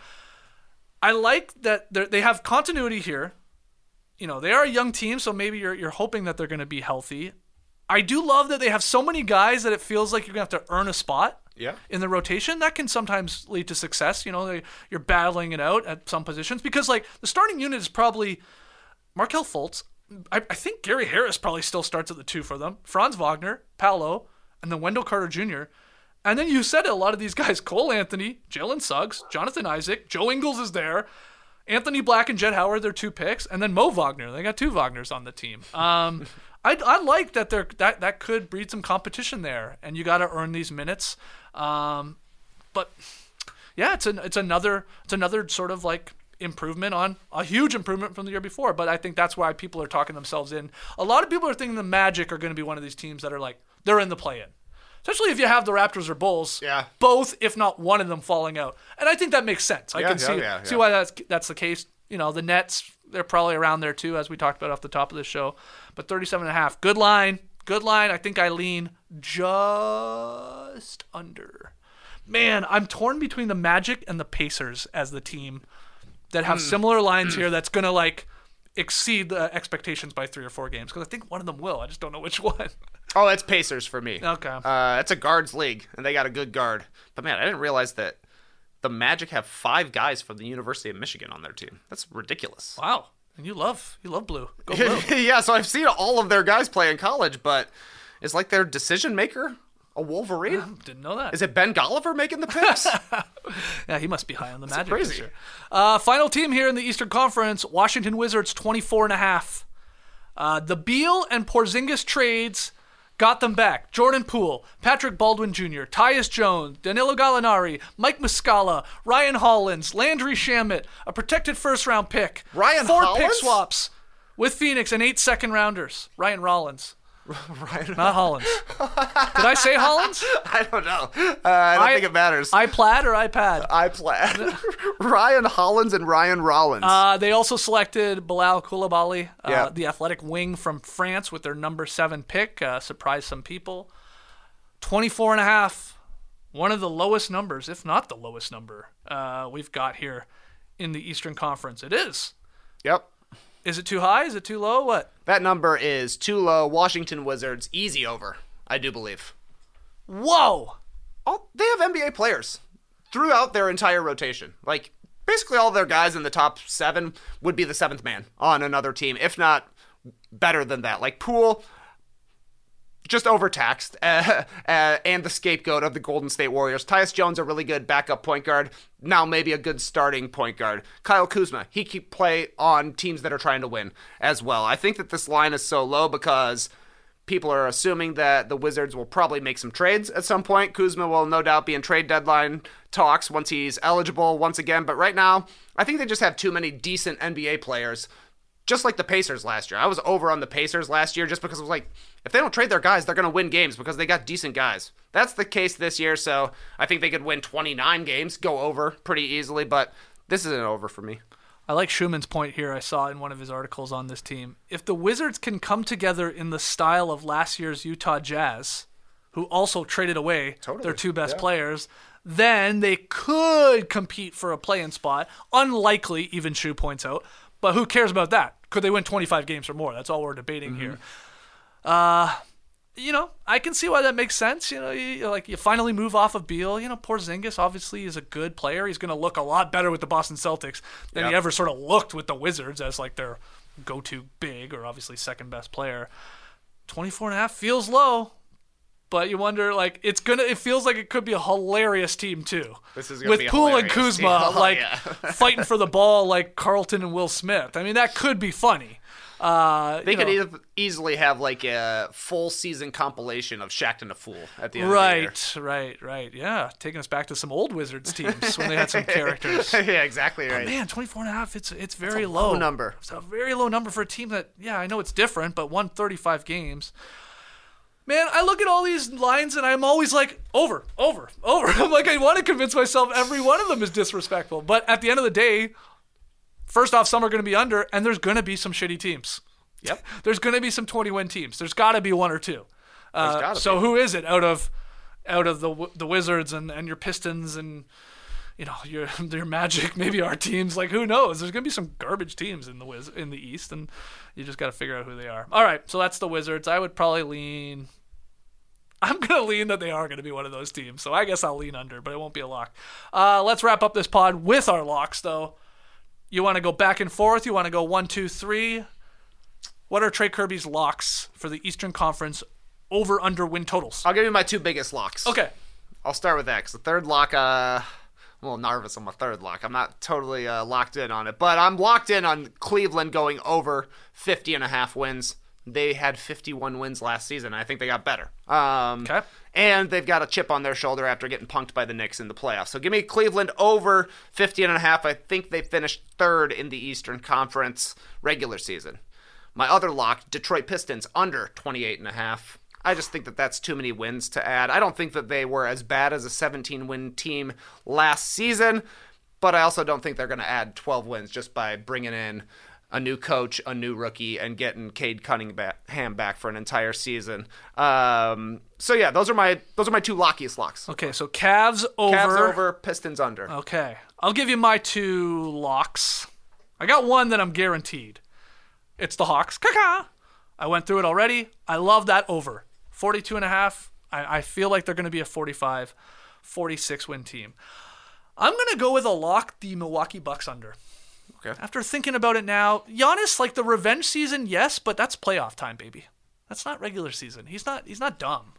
I like that they have continuity here. You know, they are a young team, so maybe you're you're hoping that they're going to be healthy. I do love that they have so many guys that it feels like you're going to have to earn a spot. Yeah. in the rotation, that can sometimes lead to success. You know, they, you're battling it out at some positions because, like, the starting unit is probably Markelle Fultz. I, I think Gary Harris probably still starts at the two for them. Franz Wagner, Paolo, and then Wendell Carter Junior And then you said it, a lot of these guys, Cole Anthony, Jalen Suggs, Jonathan Isaac, Joe Ingles is there, Anthony Black and Jett Howard, they're two picks, and then Mo Wagner. They got two Wagners on the team. Um, I, I like that they're, that that could breed some competition there, and you got to earn these minutes. Um, but yeah, it's an it's another it's another sort of like improvement on a huge improvement from the year before. But I think that's why people are talking themselves in. A lot of people are thinking the Magic are going to be one of these teams that are like they're in the play-in. Especially if you have the Raptors or Bulls, yeah. both, if not one of them, falling out. And I think that makes sense. I yeah, can yeah, see yeah, see yeah. why that's that's the case. You know, the Nets, they're probably around there too, as we talked about off the top of the show. But thirty-seven and a half, good line, good line. I think I lean just under. Man, I'm torn between the Magic and the Pacers as the team that have Mm. similar lines here that's going to, like, exceed the expectations by three or four games. Because I think one of them will. I just don't know which one. Oh, it's Pacers for me. Okay. Uh, it's a guards league, and they got a good guard. But, man, I didn't realize that the Magic have five guys from the University of Michigan on their team. That's ridiculous. Wow. And you love you love blue. Go blue. Yeah, so I've seen all of their guys play in college, but is like their decision maker a Wolverine? I didn't know that. Is it Ben Golliver making the picks? Yeah, he must be high on the That's Magic. crazy. This year. Uh, final team here in the Eastern Conference, Washington Wizards, twenty-four and a half. Uh, the Beal and Porzingis trades got them back. Jordan Poole, Patrick Baldwin Junior, Tyus Jones, Danilo Gallinari, Mike Muscala, Ryan Hollins, Landry Shamet, a protected first-round pick. Ryan Four Hollins? pick swaps with Phoenix and eight second-rounders. Ryan Rollins. Ryan Not Hollins. Did I say Hollins? I don't know. Uh, I don't I- think it matters. iPlad or iPad? iPlad. Ryan Hollins and Ryan Rollins. Uh, they also selected Bilal Koulibaly, uh, Yeah. the athletic wing from France, with their number seven pick. Uh, surprised some people. twenty-four and a half. One of the lowest numbers, if not the lowest number, uh, we've got here in the Eastern Conference. It is. Yep. Is it too high? Is it too low? What? That number is too low. Washington Wizards, easy over, I do believe. Whoa! All, they have N B A players throughout their entire rotation. Like, basically all their guys in the top seven would be the seventh man on another team, if not better than that. Like, Poole, just overtaxed, uh, uh, and the scapegoat of the Golden State Warriors. Tyus Jones, a really good backup point guard, now maybe a good starting point guard. Kyle Kuzma, he can play on teams that are trying to win as well. I think that this line is so low because people are assuming that the Wizards will probably make some trades at some point. Kuzma will no doubt be in trade deadline talks once he's eligible once again, but right now, I think they just have too many decent N B A players. Just like the Pacers last year. I was over on the Pacers last year just because I was like, if they don't trade their guys, they're going to win games because they got decent guys. That's the case this year, so I think they could win twenty-nine games, go over pretty easily, but this isn't over for me. I like Schumann's point here I saw in one of his articles on this team. If the Wizards can come together in the style of last year's Utah Jazz, who also traded away Totally. their two best Yeah. players, then they could compete for a play-in spot. Unlikely, even Shu points out. But who cares about that? Could they win twenty-five games or more? That's all we're debating Mm-hmm. here. Uh, you know, I can see why that makes sense. You know, you, like you finally move off of Beal. You know, Porzingis obviously is a good player. He's going to look a lot better with the Boston Celtics than he Yep. ever sort of looked with the Wizards as like their go-to big or obviously second best player. twenty-four and a half feels low. But you wonder, like, it's gonna. It feels like it could be a hilarious team too. This is gonna with be a Poole and hilarious Kuzma, team. Oh, like yeah. fighting for the ball, like Carlton and Will Smith. I mean, that could be funny. Uh, They you could know. e- easily have like a full season compilation of Shaqtin' a Fool at the end of the year. Right, right, right. Yeah, taking us back to some old Wizards teams when they had some characters. Yeah, exactly right. But man, twenty-four and a half, it's it's very a low. low number. It's a very low number for a team that, yeah, I know it's different, but won thirty-five games. Man, I look at all these lines and I'm always like, over, over, over. I'm like, I want to convince myself every one of them is disrespectful. But at the end of the day, first off, some are going to be under, and there's going to be some shitty teams. Yep. There's going to be some twenty-win teams. There's got to be one or two. There's Uh, gotta so be. who is it out of out of the the Wizards and, and your Pistons and you know your your Magic, maybe our teams? Like, who knows? There's going to be some garbage teams in the Wiz in the East, and you just got to figure out who they are. All right, so that's the Wizards. I would probably lean I'm going to lean that they are going to be one of those teams. So I guess I'll lean under, but it won't be a lock. Uh, let's wrap up this pod with our locks, though. You want to go back and forth? You want to go one, two, three? What are Trey Kirby's locks for the Eastern Conference over-under win totals? I'll give you my two biggest locks. Okay. I'll start with that, because the third lock, uh, I'm a little nervous on my third lock. I'm not totally uh, locked in on it, but I'm locked in on Cleveland going over fifty and a half wins. They had fifty-one wins last season. I think they got better. Um, okay. And they've got a chip on their shoulder after getting punked by the Knicks in the playoffs. So give me Cleveland over fifty and a half. I think they finished third in the Eastern Conference regular season. My other lock, Detroit Pistons under twenty-eight and a half. I just think that that's too many wins to add. I don't think that they were as bad as a seventeen-win team last season, but I also don't think they're going to add twelve wins just by bringing in a new coach, a new rookie, and getting Cade Cunningham back for an entire season. Um, so yeah, those are my those are my two lockiest locks. Okay, so Cavs over. Cavs over, Pistons under. Okay, I'll give you my two locks. I got one that I'm guaranteed. It's the Hawks. Caca. I went through it already. I love that over. forty-two and a half. I, I feel like they're going to be a forty-five, forty-six win team. I'm going to go with a lock, the Milwaukee Bucks under. Okay. After thinking about it now, Giannis, like the revenge season, yes, but that's playoff time, baby. That's not regular season. He's not he's not dumb.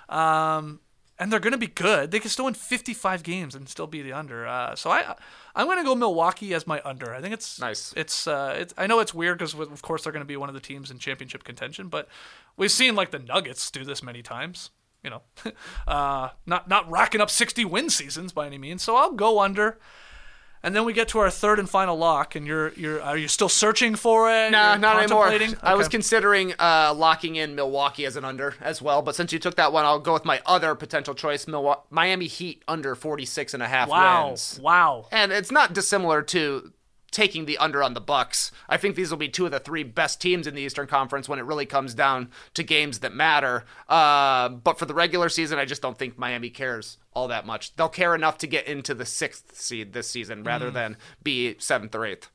Um, and they're going to be good. They can still win fifty-five games and still be the under. Uh, so I, I'm going to go Milwaukee as my under. I think it's nice. It's, uh, it's I know it's weird because, of course, they're going to be one of the teams in championship contention, but we've seen like the Nuggets do this many times. You know, uh, not not racking up sixty win seasons by any means. So I'll go under. And then we get to our third and final lock, and you're you're are you still searching for it? Nah, you're not anymore. Okay. I was considering uh, locking in Milwaukee as an under as well, but since you took that one, I'll go with my other potential choice, Milwaukee, Miami Heat under forty-six and a half wow. wins. Wow. And it's not dissimilar to taking the under on the Bucks. I think these will be two of the three best teams in the Eastern Conference when it really comes down to games that matter. Uh, but for the regular season, I just don't think Miami cares all that much. They'll care enough to get into the sixth seed this season rather mm. than be seventh or eighth.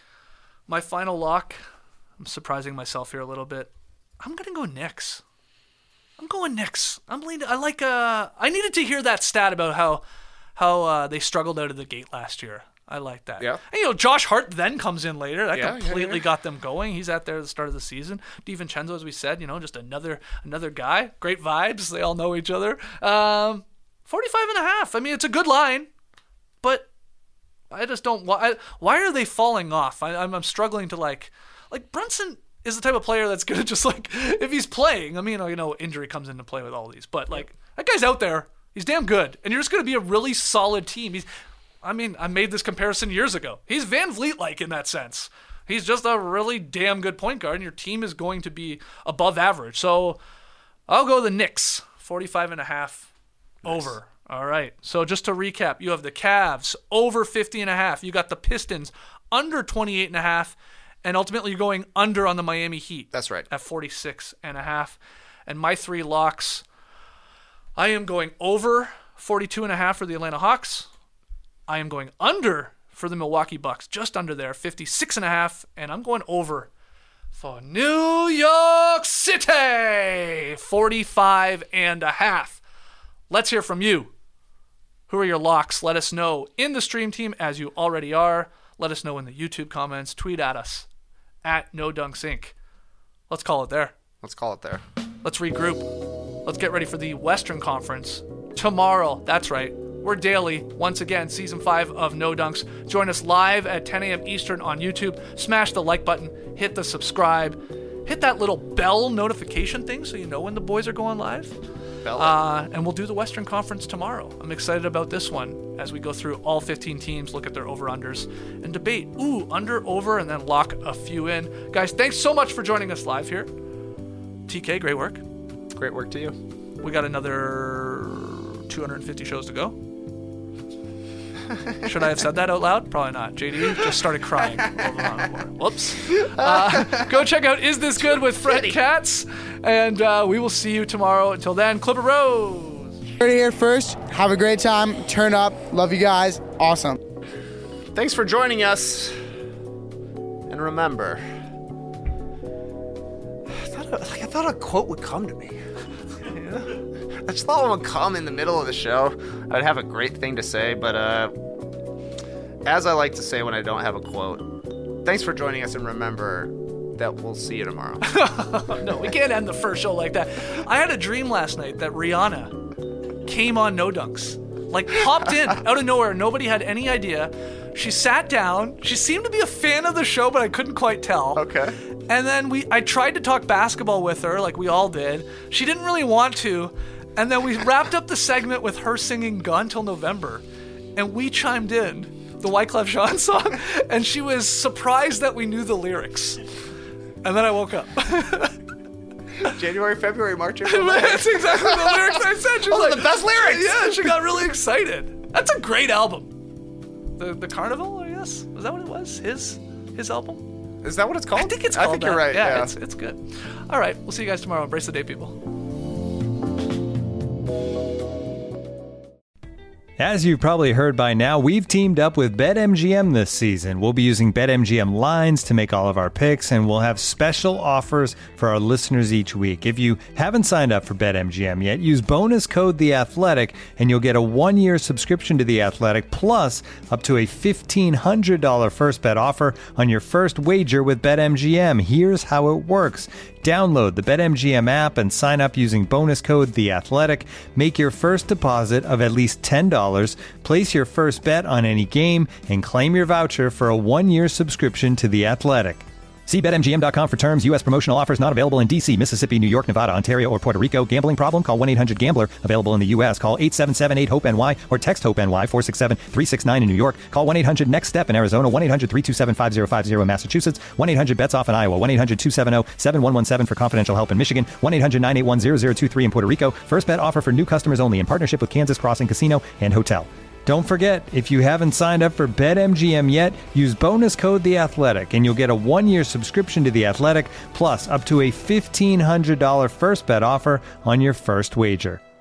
My final lock, I'm surprising myself here a little bit. I'm going to go Knicks. I'm going Knicks. I'm leaning, I like, uh, I needed to hear that stat about how, how uh, they struggled out of the gate last year. I like that. Yeah. And, you know, Josh Hart then comes in later. That yeah, completely yeah, yeah. got them going. He's out there at the start of the season. DiVincenzo, as we said, you know, just another another guy. Great vibes. They all know each other. Um, forty-five and a half. I mean, it's a good line, but I just don't. Why, why are they falling off? I, I'm, I'm struggling to like, like Brunson is the type of player that's going to just like, if he's playing, I mean, you know, injury comes into play with all these, but like that guy's out there. He's damn good. And you're just going to be a really solid team. He's, I mean, I made this comparison years ago. He's Van Vliet-like in that sense. He's just a really damn good point guard, and your team is going to be above average. So I'll go the Knicks, forty-five and a half nice. Over. All right. So just to recap, you have the Cavs over fifty and a half. You got the Pistons under twenty-eight and a half, and ultimately you're going under on the Miami Heat. That's right. At forty-six and a half. And my three locks, I am going over forty-two and a half for the Atlanta Hawks. I am going under for the Milwaukee Bucks, just under there, fifty-six and a half, and I'm going over for New York City, forty-five and a half. Let's hear from you. Who are your locks? Let us know in the stream team, as you already are. Let us know in the YouTube comments. Tweet at us at No Dunks Incorporated. Let's call it there. Let's call it there. Let's regroup. Let's get ready for the Western Conference tomorrow. That's right. We're daily, once again, season five of No Dunks. Join us live at ten a.m. Eastern on YouTube. Smash the like button, hit the subscribe, hit that little bell notification thing so you know when the boys are going live. Bell. Uh, and we'll do the Western Conference tomorrow. I'm excited about this one as we go through all fifteen teams, look at their over-unders, and debate. Ooh, under, over, and then lock a few in. Guys, thanks so much for joining us live here. T K, great work. Great work to you. We got another two hundred fifty shows to go. Should I have said that out loud? Probably not. J D just started crying. Whoops. Uh, go check out Is This Good with Fred Katz, and uh, we will see you tomorrow. Until then, Clipper Rose. Heard it here first. Have a great time. Turn up. Love you guys. Awesome. Thanks for joining us. And remember, I thought a, like I thought a quote would come to me. I just thought one would come in the middle of the show. I'd have a great thing to say, but uh, as I like to say when I don't have a quote, thanks for joining us, and remember that we'll see you tomorrow. No, we can't end the first show like that. I had a dream last night that Rihanna came on No Dunks. Like, popped in out of nowhere. Nobody had any idea. She sat down. She seemed to be a fan of the show, but I couldn't quite tell. Okay. And then we, I tried to talk basketball with her, like we all did. She didn't really want to. And then we wrapped up the segment with her singing Gone Till November. And we chimed in, the Wyclef Jean song. And she was surprised that we knew the lyrics. And then I woke up. January, February, March, April, May. That's exactly the lyrics I said. She was Those like, are the best lyrics. Yeah, she got really excited. That's a great album. The the Carnival, I guess. Was that what it was? His his album? Is that what it's called? I think it's called I think that. you're right. Yeah, yeah. It's, it's good. All right, we'll see you guys tomorrow. Embrace the day, people. As you've probably heard by now, we've teamed up with BetMGM this season. We'll be using BetMGM lines to make all of our picks, and we'll have special offers for our listeners each week. If you haven't signed up for BetMGM yet, use bonus code The Athletic, and you'll get a one-year subscription to The Athletic, plus up to a fifteen hundred dollars first bet offer on your first wager with BetMGM. Here's how it works. Download the BetMGM app and sign up using bonus code The Athletic. Make your first deposit of at least ten dollars, place your first bet on any game, and claim your voucher for a one-year subscription to The Athletic. See Bet M G M dot com for terms. U S promotional offers not available in D C, Mississippi, New York, Nevada, Ontario, or Puerto Rico. Gambling problem? Call one eight hundred gambler. Available in the U S. Call eight seven seven eight hope N Y or text HOPE-NY four six seven three six nine in New York. Call one eight hundred next step in Arizona. one eight hundred three two seven five zero five zero in Massachusetts. one eight hundred bets off in Iowa. one eight hundred two seven zero seven one one seven for confidential help in Michigan. one eight hundred nine eight one zero zero two three in Puerto Rico. First bet offer for new customers only in partnership with Kansas Crossing Casino and Hotel. Don't forget, if you haven't signed up for BetMGM yet, use bonus code The Athletic, and you'll get a one-year subscription to The Athletic, plus up to a fifteen hundred dollars first bet offer on your first wager.